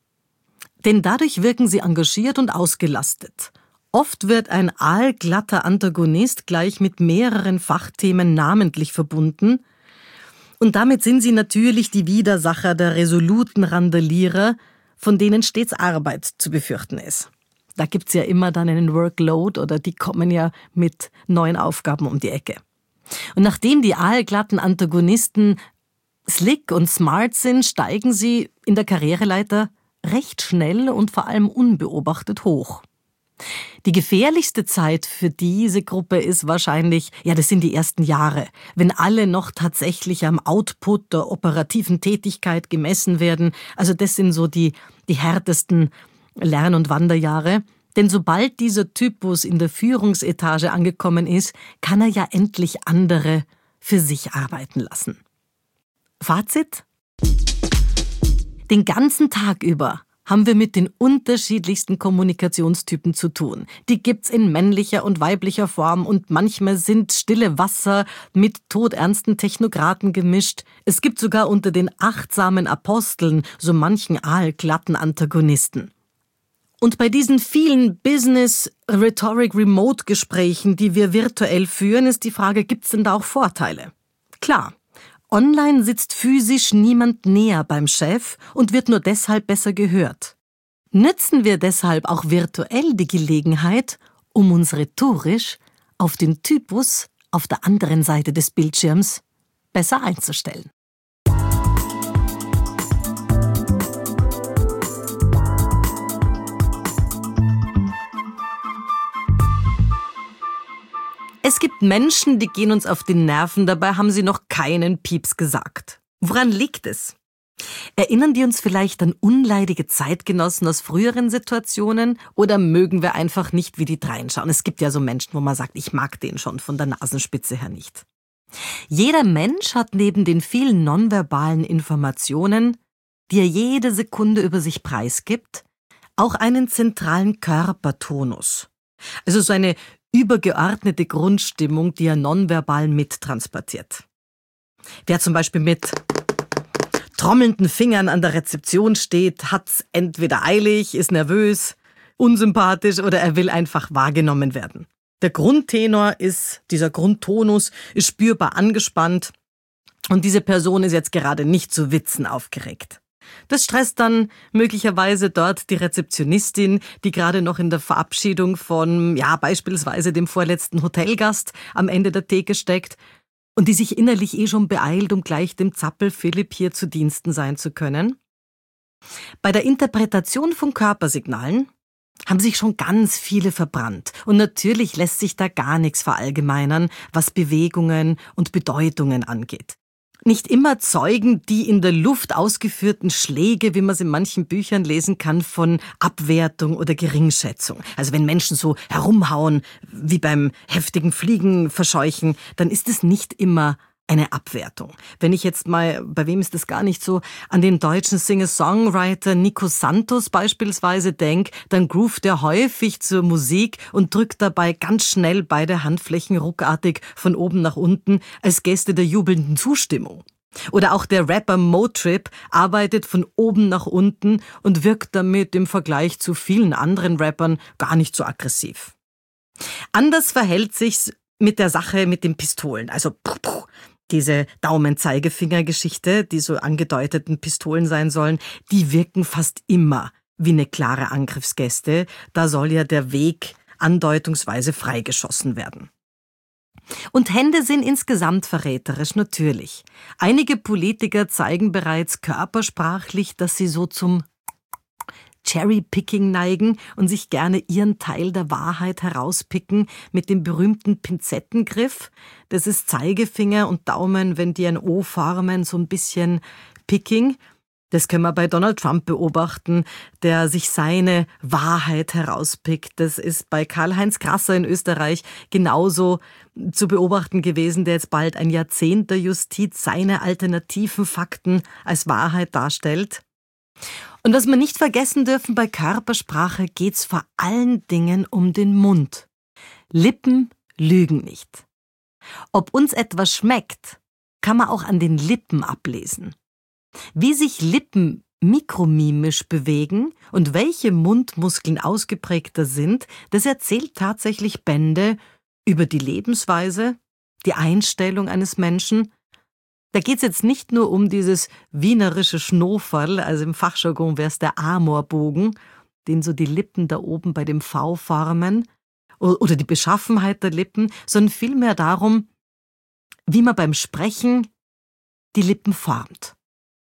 Denn dadurch wirken sie engagiert und ausgelastet. Oft wird ein aalglatter Antagonist gleich mit mehreren Fachthemen namentlich verbunden. Und damit sind sie natürlich die Widersacher der resoluten Randalierer, von denen stets Arbeit zu befürchten ist. Da gibt's ja immer dann einen Workload oder die kommen ja mit neuen Aufgaben um die Ecke. Und nachdem die aalglatten Antagonisten slick und smart sind, steigen sie in der Karriereleiter recht schnell und vor allem unbeobachtet hoch. Die gefährlichste Zeit für diese Gruppe ist wahrscheinlich, ja, das sind die ersten Jahre, wenn alle noch tatsächlich am Output der operativen Tätigkeit gemessen werden. Also das sind so die, die härtesten Lern- und Wanderjahre. Denn sobald dieser Typus in der Führungsetage angekommen ist, kann er ja endlich andere für sich arbeiten lassen. Fazit? Den ganzen Tag über haben wir mit den unterschiedlichsten Kommunikationstypen zu tun. Die gibt's in männlicher und weiblicher Form und manchmal sind stille Wasser mit todernsten Technokraten gemischt. Es gibt sogar unter den achtsamen Aposteln so manchen aalglatten Antagonisten. Und bei diesen vielen Business-Rhetoric-Remote-Gesprächen, die wir virtuell führen, ist die Frage, gibt's denn da auch Vorteile? Klar. Online sitzt physisch niemand näher beim Chef und wird nur deshalb besser gehört. Nützen wir deshalb auch virtuell die Gelegenheit, um uns rhetorisch auf den Typus auf der anderen Seite des Bildschirms besser einzustellen. Es es gibt Menschen, die gehen uns auf die Nerven, dabei haben sie noch keinen Pieps gesagt. Woran liegt es? Erinnern die uns vielleicht an unleidige Zeitgenossen aus früheren Situationen oder mögen wir einfach nicht, wie die dreinschauen? Es gibt ja so Menschen, wo man sagt, ich mag den schon von der Nasenspitze her nicht. Jeder Mensch hat neben den vielen nonverbalen Informationen, die er jede Sekunde über sich preisgibt, auch einen zentralen Körpertonus. Also so eine übergeordnete Grundstimmung, die er nonverbal mittransportiert. Wer zum Beispiel mit trommelnden Fingern an der Rezeption steht, hat's entweder eilig, ist nervös, unsympathisch oder er will einfach wahrgenommen werden. Der Grundtenor ist, dieser Grundtonus ist spürbar angespannt und diese Person ist jetzt gerade nicht zu Witzen aufgeregt. Das stresst dann möglicherweise dort die Rezeptionistin, die gerade noch in der Verabschiedung von, ja, beispielsweise dem vorletzten Hotelgast am Ende der Theke steckt und die sich innerlich eh schon beeilt, um gleich dem Zappel Philipp hier zu Diensten sein zu können. Bei der Interpretation von Körpersignalen haben sich schon ganz viele verbrannt. Und natürlich lässt sich da gar nichts verallgemeinern, was Bewegungen und Bedeutungen angeht. Nicht immer zeugen die in der Luft ausgeführten Schläge, wie man es in manchen Büchern lesen kann, von Abwertung oder Geringschätzung. Also wenn Menschen so herumhauen, wie beim heftigen Fliegen verscheuchen, dann ist es nicht immer eine Abwertung. Wenn ich jetzt mal, bei wem ist das gar nicht so, an den deutschen Singer-Songwriter Nico Santos beispielsweise denke, dann groovt er häufig zur Musik und drückt dabei ganz schnell beide Handflächen ruckartig von oben nach unten als Geste der jubelnden Zustimmung. Oder auch der Rapper Motrip arbeitet von oben nach unten und wirkt damit im Vergleich zu vielen anderen Rappern gar nicht so aggressiv. Anders verhält sich's mit der Sache mit den Pistolen, also puh, puh, diese Daumen-Zeigefinger-Geschichte, die so angedeuteten Pistolen sein sollen, die wirken fast immer wie eine klare Angriffsgeste. Da soll ja der Weg andeutungsweise freigeschossen werden. Und Hände sind insgesamt verräterisch, natürlich. Einige Politiker zeigen bereits körpersprachlich, dass sie so zum Cherry-Picking neigen und sich gerne ihren Teil der Wahrheit herauspicken mit dem berühmten Pinzettengriff. Das ist Zeigefinger und Daumen, wenn die ein O formen, so ein bisschen Picking. Das können wir bei Donald Trump beobachten, der sich seine Wahrheit herauspickt. Das ist bei Karl-Heinz Krasser in Österreich genauso zu beobachten gewesen, der jetzt bald ein Jahrzehnt der Justiz seine alternativen Fakten als Wahrheit darstellt. Und was wir nicht vergessen dürfen, bei Körpersprache geht's vor allen Dingen um den Mund. Lippen lügen nicht. Ob uns etwas schmeckt, kann man auch an den Lippen ablesen. Wie sich Lippen mikromimisch bewegen und welche Mundmuskeln ausgeprägter sind, das erzählt tatsächlich Bände über die Lebensweise, die Einstellung eines Menschen. Da geht's jetzt nicht nur um dieses wienerische Schnoferl, also im Fachjargon wäre es der Amorbogen, den so die Lippen da oben bei dem V formen, oder die Beschaffenheit der Lippen, sondern vielmehr darum, wie man beim Sprechen die Lippen formt.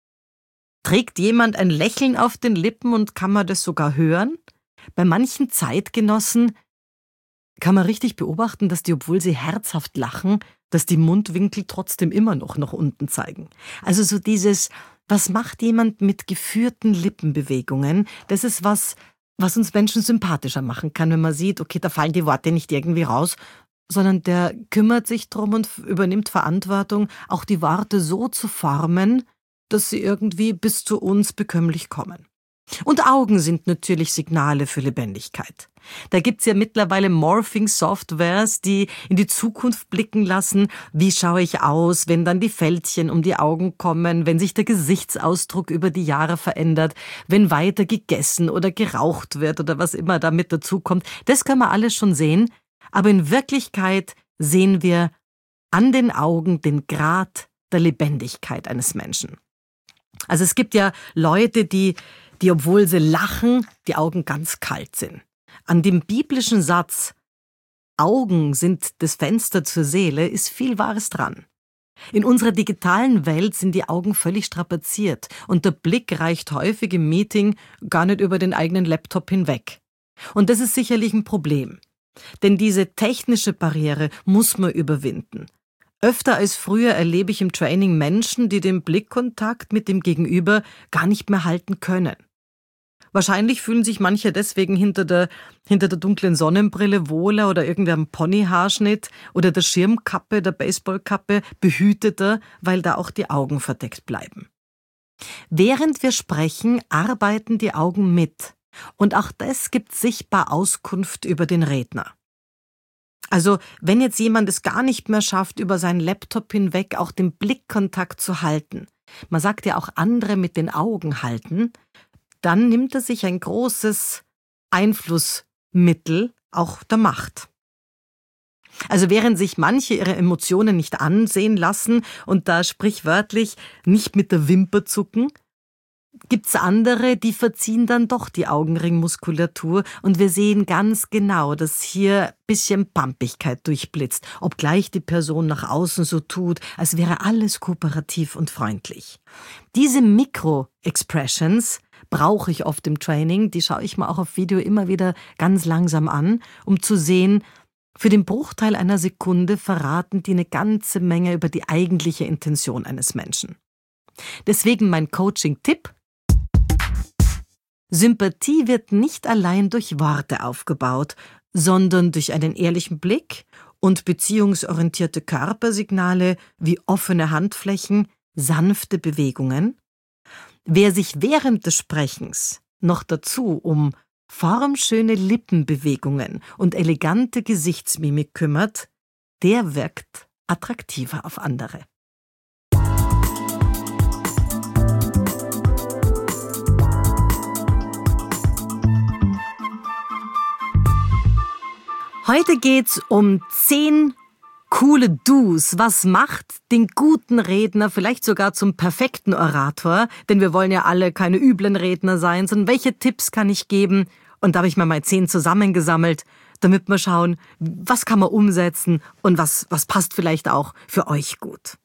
Trägt jemand ein Lächeln auf den Lippen und kann man das sogar hören? Bei manchen Zeitgenossen kann man richtig beobachten, dass die, obwohl sie herzhaft lachen, dass die Mundwinkel trotzdem immer noch nach unten zeigen. Also so dieses, was macht jemand mit geführten Lippenbewegungen, das ist was, was uns Menschen sympathischer machen kann, wenn man sieht, okay, da fallen die Worte nicht irgendwie raus, sondern der kümmert sich drum und übernimmt Verantwortung, auch die Worte so zu formen, dass sie irgendwie bis zu uns bekömmlich kommen. Und Augen sind natürlich Signale für Lebendigkeit. Da gibt's ja mittlerweile Morphing-Softwares, die in die Zukunft blicken lassen. Wie schaue ich aus, wenn dann die Fältchen um die Augen kommen, wenn sich der Gesichtsausdruck über die Jahre verändert, wenn weiter gegessen oder geraucht wird oder was immer da mit dazukommt. Das können wir alles schon sehen. Aber in Wirklichkeit sehen wir an den Augen den Grad der Lebendigkeit eines Menschen. Also es gibt ja Leute, die die, obwohl sie lachen, die Augen ganz kalt sind. An dem biblischen Satz, Augen sind das Fenster zur Seele, ist viel Wahres dran. In unserer digitalen Welt sind die Augen völlig strapaziert und der Blick reicht häufig im Meeting gar nicht über den eigenen Laptop hinweg. Und das ist sicherlich ein Problem. Denn diese technische Barriere muss man überwinden. Öfter als früher erlebe ich im Training Menschen, die den Blickkontakt mit dem Gegenüber gar nicht mehr halten können. Wahrscheinlich fühlen sich manche deswegen hinter der, hinter der dunklen Sonnenbrille wohler oder irgendeinem Ponyhaarschnitt oder der Schirmkappe, der Baseballkappe behüteter, weil da auch die Augen verdeckt bleiben. Während wir sprechen, arbeiten die Augen mit. Und auch das gibt sichtbar Auskunft über den Redner. Also, wenn jetzt jemand es gar nicht mehr schafft, über seinen Laptop hinweg auch den Blickkontakt zu halten, man sagt ja auch andere mit den Augen halten, dann nimmt er sich ein großes Einflussmittel auch der Macht. Also während sich manche ihre Emotionen nicht ansehen lassen und da sprichwörtlich nicht mit der Wimper zucken, gibt's andere, die verziehen dann doch die Augenringmuskulatur und wir sehen ganz genau, dass hier ein bisschen Pampigkeit durchblitzt, obgleich die Person nach außen so tut, als wäre alles kooperativ und freundlich. Diese Mikro-Expressions brauche ich oft im Training, die schaue ich mir auch auf Video immer wieder ganz langsam an, um zu sehen, für den Bruchteil einer Sekunde verraten die eine ganze Menge über die eigentliche Intention eines Menschen. Deswegen mein Coaching-Tipp: Sympathie wird nicht allein durch Worte aufgebaut, sondern durch einen ehrlichen Blick und beziehungsorientierte Körpersignale wie offene Handflächen, sanfte Bewegungen. Wer sich während des Sprechens noch dazu um formschöne Lippenbewegungen und elegante Gesichtsmimik kümmert, der wirkt attraktiver auf andere. Heute geht's um zehn coole Do's. Was macht den guten Redner vielleicht sogar zum perfekten Orator? Denn wir wollen ja alle keine üblen Redner sein, sondern welche Tipps kann ich geben? Und da habe ich mir mal zehn zusammengesammelt, damit wir schauen, was kann man umsetzen und was, was passt vielleicht auch für euch gut.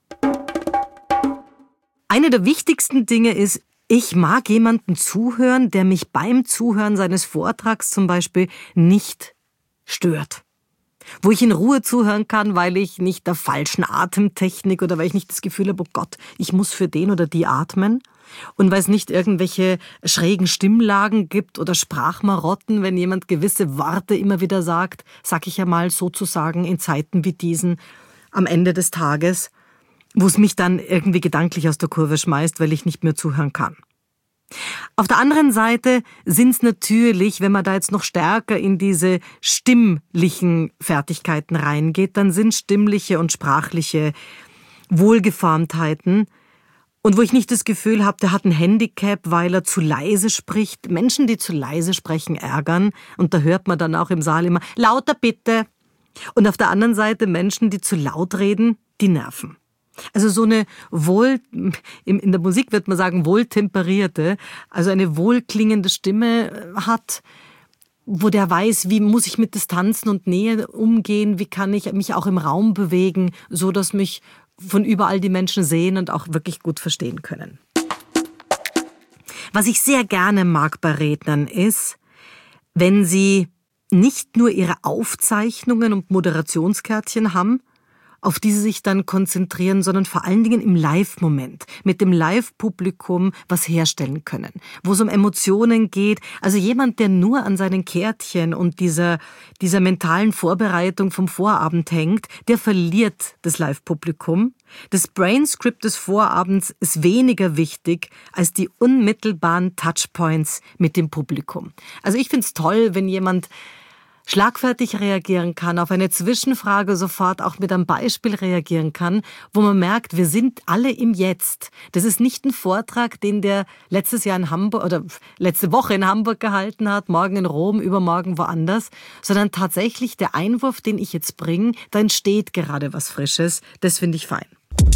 Eine der wichtigsten Dinge ist, ich mag jemanden zuhören, der mich beim Zuhören seines Vortrags zum Beispiel nicht stört. Wo ich in Ruhe zuhören kann, weil ich nicht der falschen Atemtechnik oder weil ich nicht das Gefühl habe, oh Gott, ich muss für den oder die atmen. Und weil es nicht irgendwelche schrägen Stimmlagen gibt oder Sprachmarotten, wenn jemand gewisse Worte immer wieder sagt, sag ich ja mal sozusagen in Zeiten wie diesen am Ende des Tages, wo es mich dann irgendwie gedanklich aus der Kurve schmeißt, weil ich nicht mehr zuhören kann. Auf der anderen Seite sind es natürlich, wenn man da jetzt noch stärker in diese stimmlichen Fertigkeiten reingeht, dann sind stimmliche und sprachliche Wohlgeformtheiten. Und wo ich nicht das Gefühl habe, der hat ein Handicap, weil er zu leise spricht. Menschen, die zu leise sprechen, ärgern. Und da hört man dann auch im Saal immer, lauter bitte. Und auf der anderen Seite Menschen, die zu laut reden, die nerven. Also so eine wohl, in der Musik wird man sagen, wohltemperierte, also eine wohlklingende Stimme hat, wo der weiß, wie muss ich mit Distanzen und Nähe umgehen, wie kann ich mich auch im Raum bewegen, so dass mich von überall die Menschen sehen und auch wirklich gut verstehen können. Was ich sehr gerne mag bei Rednern ist, wenn sie nicht nur ihre Aufzeichnungen und Moderationskärtchen haben, auf die sie sich dann konzentrieren, sondern vor allen Dingen im Live-Moment, mit dem Live-Publikum was herstellen können, wo es um Emotionen geht. Also jemand, der nur an seinen Kärtchen und dieser, dieser mentalen Vorbereitung vom Vorabend hängt, der verliert das Live-Publikum. Das Brainscript des Vorabends ist weniger wichtig als die unmittelbaren Touchpoints mit dem Publikum. Also ich finde es toll, wenn jemand schlagfertig reagieren kann, auf eine Zwischenfrage sofort auch mit einem Beispiel reagieren kann, wo man merkt, wir sind alle im Jetzt. Das ist nicht ein Vortrag, den der letztes Jahr in Hamburg oder letzte Woche in Hamburg gehalten hat, morgen in Rom, übermorgen woanders, sondern tatsächlich der Einwurf, den ich jetzt bringe, da entsteht gerade was Frisches. Das finde ich fein.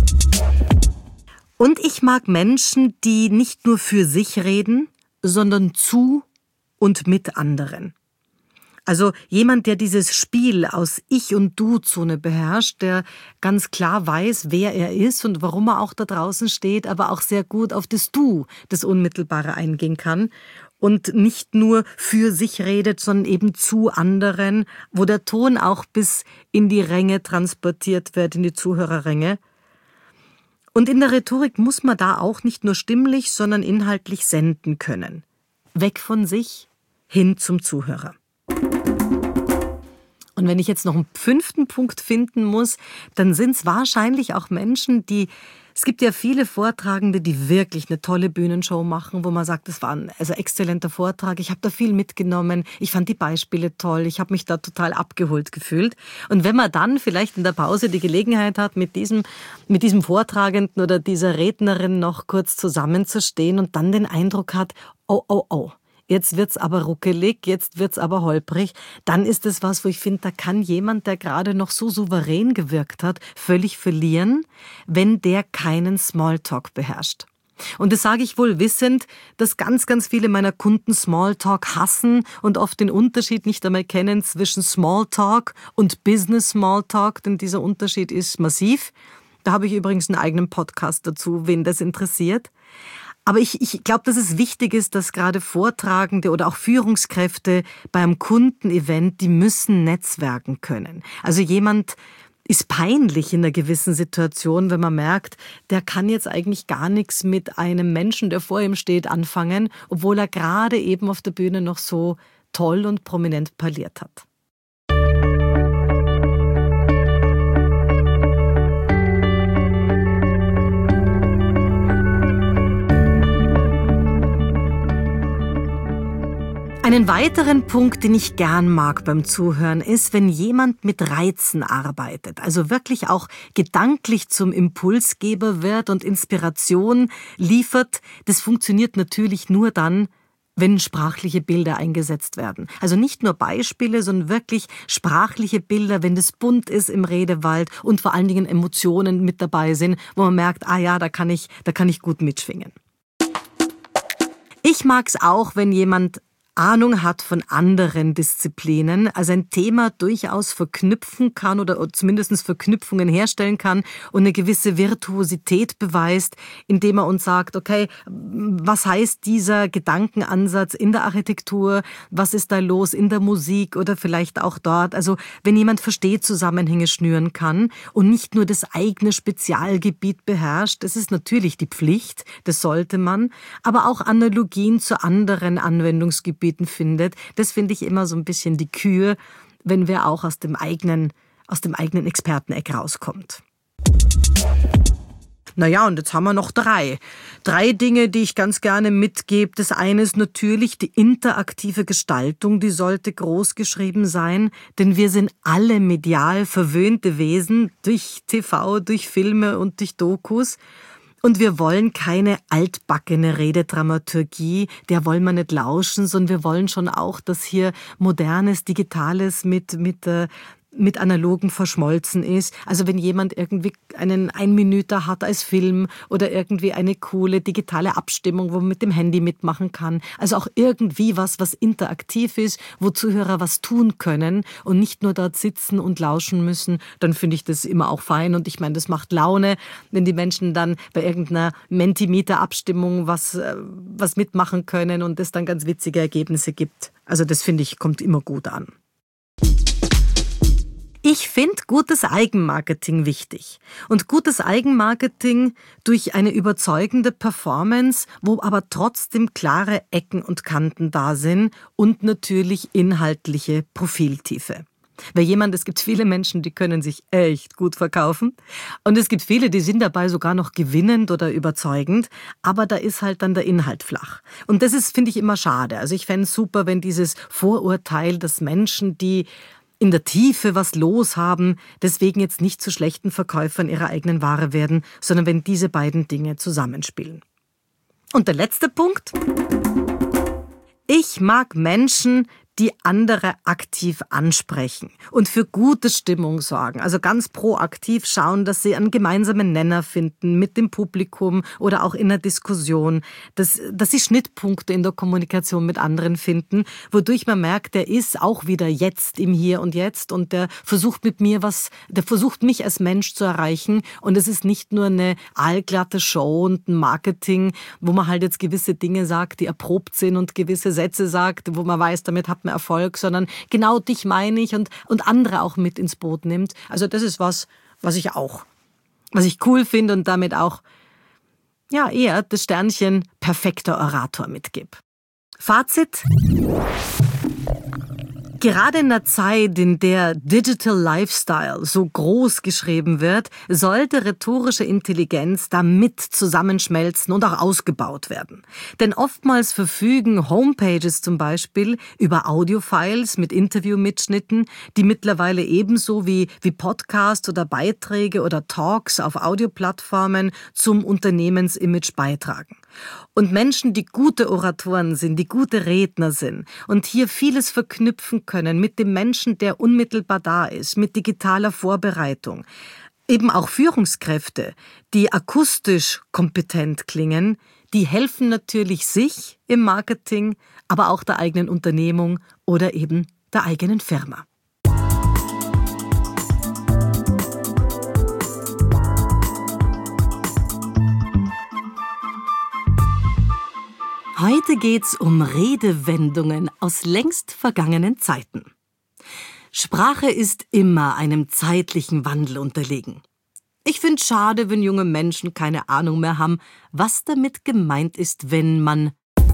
Und ich mag Menschen, die nicht nur für sich reden, sondern zu und mit anderen. Also jemand, der dieses Spiel aus Ich- und Du-Zone beherrscht, der ganz klar weiß, wer er ist und warum er auch da draußen steht, aber auch sehr gut auf das Du, das Unmittelbare eingehen kann und nicht nur für sich redet, sondern eben zu anderen, wo der Ton auch bis in die Ränge transportiert wird, in die Zuhörerränge. Und in der Rhetorik muss man da auch nicht nur stimmlich, sondern inhaltlich senden können. Weg von sich, hin zum Zuhörer. Und wenn ich jetzt noch einen fünften Punkt finden muss, dann sind es wahrscheinlich auch Menschen, die, es gibt ja viele Vortragende, die wirklich eine tolle Bühnenshow machen, wo man sagt, das war ein also exzellenter Vortrag, ich habe da viel mitgenommen, ich fand die Beispiele toll, ich habe mich da total abgeholt gefühlt. Und wenn man dann vielleicht in der Pause die Gelegenheit hat, mit diesem, mit diesem Vortragenden oder dieser Rednerin noch kurz zusammenzustehen und dann den Eindruck hat, oh, oh, oh, jetzt wird's aber ruckelig, jetzt wird's aber holprig, dann ist es was, wo ich finde, da kann jemand, der gerade noch so souverän gewirkt hat, völlig verlieren, wenn der keinen Smalltalk beherrscht. Und das sage ich wohl wissend, dass ganz, ganz viele meiner Kunden Smalltalk hassen und oft den Unterschied nicht einmal kennen zwischen Smalltalk und Business Smalltalk, denn dieser Unterschied ist massiv. Da habe ich übrigens einen eigenen Podcast dazu, wen das interessiert. Aber ich, ich glaube, dass es wichtig ist, dass gerade Vortragende oder auch Führungskräfte beim Kundenevent, die müssen netzwerken können. Also jemand ist peinlich in einer gewissen Situation, wenn man merkt, der kann jetzt eigentlich gar nichts mit einem Menschen, der vor ihm steht, anfangen, obwohl er gerade eben auf der Bühne noch so toll und prominent parliert hat. Einen weiteren Punkt, den ich gern mag beim Zuhören, ist, wenn jemand mit Reizen arbeitet, also wirklich auch gedanklich zum Impulsgeber wird und Inspiration liefert. Das funktioniert natürlich nur dann, wenn sprachliche Bilder eingesetzt werden. Also nicht nur Beispiele, sondern wirklich sprachliche Bilder, wenn das bunt ist im Redewald und vor allen Dingen Emotionen mit dabei sind, wo man merkt, ah ja, da kann ich, da kann ich gut mitschwingen. Ich mag's auch, wenn jemand Ahnung hat von anderen Disziplinen, also ein Thema durchaus verknüpfen kann oder zumindest Verknüpfungen herstellen kann und eine gewisse Virtuosität beweist, indem er uns sagt, okay, was heißt dieser Gedankenansatz in der Architektur, was ist da los in der Musik oder vielleicht auch dort, also wenn jemand versteht, Zusammenhänge schnüren kann und nicht nur das eigene Spezialgebiet beherrscht, das ist natürlich die Pflicht, das sollte man, aber auch Analogien zu anderen Anwendungsgebieten findet. Das finde ich immer so ein bisschen die Kür, wenn wir auch aus dem eigenen, aus dem eigenen Experteneck rauskommt. Naja, und jetzt haben wir noch drei. Drei Dinge, die ich ganz gerne mitgebe. Das eine ist natürlich die interaktive Gestaltung, die sollte groß geschrieben sein, denn wir sind alle medial verwöhnte Wesen durch T V, durch Filme und durch Dokus. Und wir wollen keine altbackene Rededramaturgie, der wollen wir nicht lauschen, sondern wir wollen schon auch, dass hier modernes, digitales mit, mit, äh, mit analogen verschmolzen ist. Also wenn jemand irgendwie einen Einminüter hat als Film oder irgendwie eine coole digitale Abstimmung, wo man mit dem Handy mitmachen kann. Also auch irgendwie was, was interaktiv ist, wo Zuhörer was tun können und nicht nur dort sitzen und lauschen müssen, dann finde ich das immer auch fein. Und ich meine, das macht Laune, wenn die Menschen dann bei irgendeiner Mentimeter-Abstimmung was, was mitmachen können und es dann ganz witzige Ergebnisse gibt. Also das finde ich, kommt immer gut an. Ich finde gutes Eigenmarketing wichtig. Und gutes Eigenmarketing durch eine überzeugende Performance, wo aber trotzdem klare Ecken und Kanten da sind und natürlich inhaltliche Profiltiefe. Weil jemand, es gibt viele Menschen, die können sich echt gut verkaufen. Und es gibt viele, die sind dabei sogar noch gewinnend oder überzeugend. Aber da ist halt dann der Inhalt flach. Und das ist, finde ich, immer schade. Also ich fände es super, wenn dieses Vorurteil, dass Menschen, die in der Tiefe was los haben, deswegen jetzt nicht zu schlechten Verkäufern ihrer eigenen Ware werden, sondern wenn diese beiden Dinge zusammenspielen. Und der letzte Punkt. Ich mag Menschen, die andere aktiv ansprechen und für gute Stimmung sorgen. Also ganz proaktiv schauen, dass sie einen gemeinsamen Nenner finden mit dem Publikum oder auch in der Diskussion, dass, dass sie Schnittpunkte in der Kommunikation mit anderen finden, wodurch man merkt, der ist auch wieder jetzt im Hier und Jetzt und der versucht mit mir was, der versucht mich als Mensch zu erreichen und es ist nicht nur eine aalglatte Show und ein Marketing, wo man halt jetzt gewisse Dinge sagt, die erprobt sind und gewisse Sätze sagt, wo man weiß, damit hat man Erfolg, sondern genau dich meine ich und, und andere auch mit ins Boot nimmt. Also das ist was, was ich auch, was ich cool finde und damit auch, ja, eher das Sternchen perfekter Orator mitgebe. Fazit. Gerade in der Zeit, in der Digital Lifestyle so groß geschrieben wird, sollte rhetorische Intelligenz damit zusammenschmelzen und auch ausgebaut werden. Denn oftmals verfügen Homepages zum Beispiel über Audiofiles mit Interviewmitschnitten, die mittlerweile ebenso wie, wie Podcasts oder Beiträge oder Talks auf Audioplattformen zum Unternehmensimage beitragen. Und Menschen, die gute Oratoren sind, die gute Redner sind und hier vieles verknüpfen können mit dem Menschen, der unmittelbar da ist, mit digitaler Vorbereitung, eben auch Führungskräfte, die akustisch kompetent klingen, die helfen natürlich sich im Marketing, aber auch der eigenen Unternehmung oder eben der eigenen Firma. Heute geht's um Redewendungen aus längst vergangenen Zeiten. Sprache ist immer einem zeitlichen Wandel unterlegen. Ich find's schade, wenn junge Menschen keine Ahnung mehr haben, was damit gemeint ist, wenn man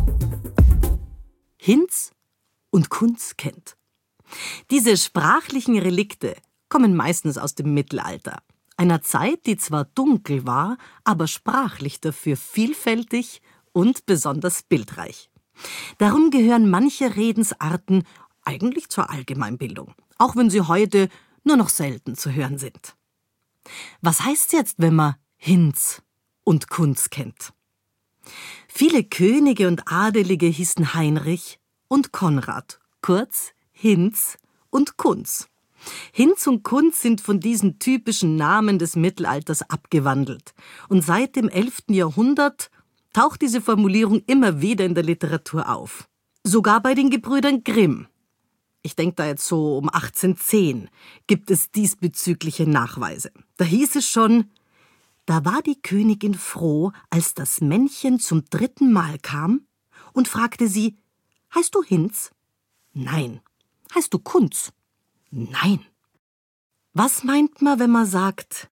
Hinz und Kunz kennt. Diese sprachlichen Relikte kommen meistens aus dem Mittelalter, einer Zeit, die zwar dunkel war, aber sprachlich dafür vielfältig und besonders bildreich. Darum gehören manche Redensarten eigentlich zur Allgemeinbildung, auch wenn sie heute nur noch selten zu hören sind. Was heißt jetzt, wenn man Hinz und Kunz kennt? Viele Könige und Adelige hießen Heinrich und Konrad, kurz Hinz und Kunz. Hinz und Kunz sind von diesen typischen Namen des Mittelalters abgewandelt und seit dem elften Jahrhundert taucht diese Formulierung immer wieder in der Literatur auf. Sogar bei den Gebrüdern Grimm, ich denke da jetzt so um achtzehnhundertzehn, gibt es diesbezügliche Nachweise. Da hieß es schon, da war die Königin froh, als das Männchen zum dritten Mal kam und fragte sie, heißt du Hinz? Nein. Heißt du Kunz? Nein. Was meint man, wenn man sagt,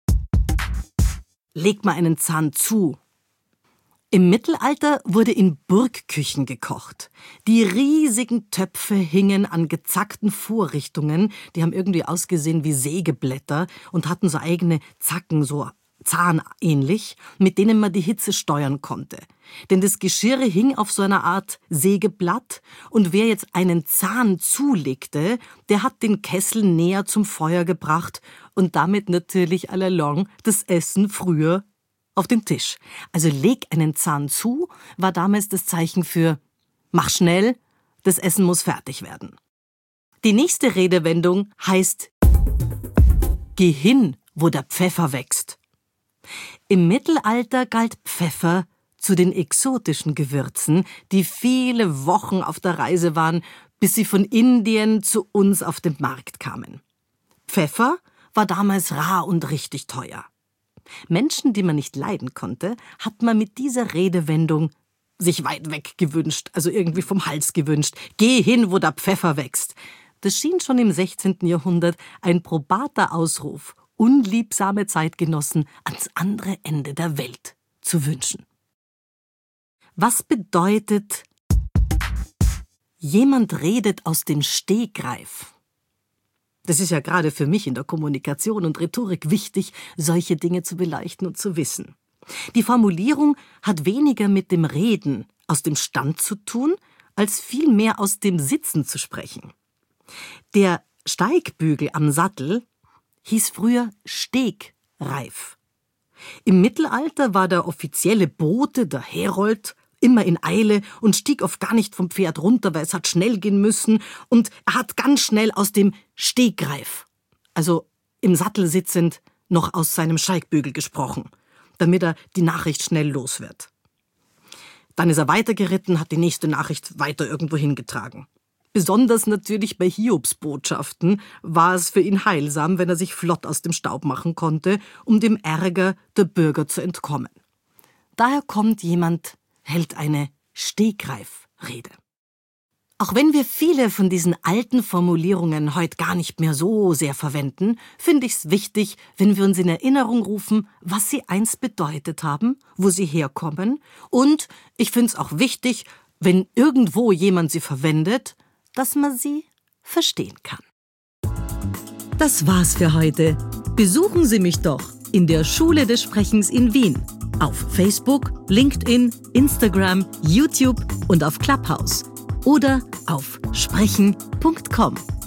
leg mal einen Zahn zu? Im Mittelalter wurde in Burgküchen gekocht. Die riesigen Töpfe hingen an gezackten Vorrichtungen, die haben irgendwie ausgesehen wie Sägeblätter und hatten so eigene Zacken, so zahnähnlich, mit denen man die Hitze steuern konnte. Denn das Geschirr hing auf so einer Art Sägeblatt und wer jetzt einen Zahn zulegte, der hat den Kessel näher zum Feuer gebracht und damit natürlich all along das Essen früher auf den Tisch. Also leg einen Zahn zu, war damals das Zeichen für mach schnell, das Essen muss fertig werden. Die nächste Redewendung heißt geh hin, wo der Pfeffer wächst. Im Mittelalter galt Pfeffer zu den exotischen Gewürzen, die viele Wochen auf der Reise waren, bis sie von Indien zu uns auf den Markt kamen. Pfeffer war damals rar und richtig teuer. Menschen, die man nicht leiden konnte, hat man mit dieser Redewendung sich weit weg gewünscht, also irgendwie vom Hals gewünscht. Geh hin, wo der Pfeffer wächst. Das schien schon im sechzehnten Jahrhundert ein probater Ausruf, unliebsame Zeitgenossen ans andere Ende der Welt zu wünschen. Was bedeutet, jemand redet aus dem Stegreif? Das ist ja gerade für mich in der Kommunikation und Rhetorik wichtig, solche Dinge zu beleuchten und zu wissen. Die Formulierung hat weniger mit dem Reden aus dem Stand zu tun, als vielmehr aus dem Sitzen zu sprechen. Der Steigbügel am Sattel hieß früher Stegreif. Im Mittelalter war der offizielle Bote, der Herold, immer in Eile und stieg oft gar nicht vom Pferd runter, weil es hat schnell gehen müssen. Und er hat ganz schnell aus dem Stegreif, also im Sattel sitzend, noch aus seinem Steigbügel gesprochen, damit er die Nachricht schnell los wird. Dann ist er weitergeritten, hat die nächste Nachricht weiter irgendwo hingetragen. Besonders natürlich bei Hiobsbotschaften war es für ihn heilsam, wenn er sich flott aus dem Staub machen konnte, um dem Ärger der Bürger zu entkommen. Daher kommt jemand, hält eine Stegreifrede. Auch wenn wir viele von diesen alten Formulierungen heute gar nicht mehr so sehr verwenden, finde ich es wichtig, wenn wir uns in Erinnerung rufen, was sie einst bedeutet haben, wo sie herkommen. Und ich finde es auch wichtig, wenn irgendwo jemand sie verwendet, dass man sie verstehen kann. Das war's für heute. Besuchen Sie mich doch in der Schule des Sprechens in Wien. Auf Facebook, LinkedIn, Instagram, YouTube und auf Clubhouse. Oder auf sprechen punkt com.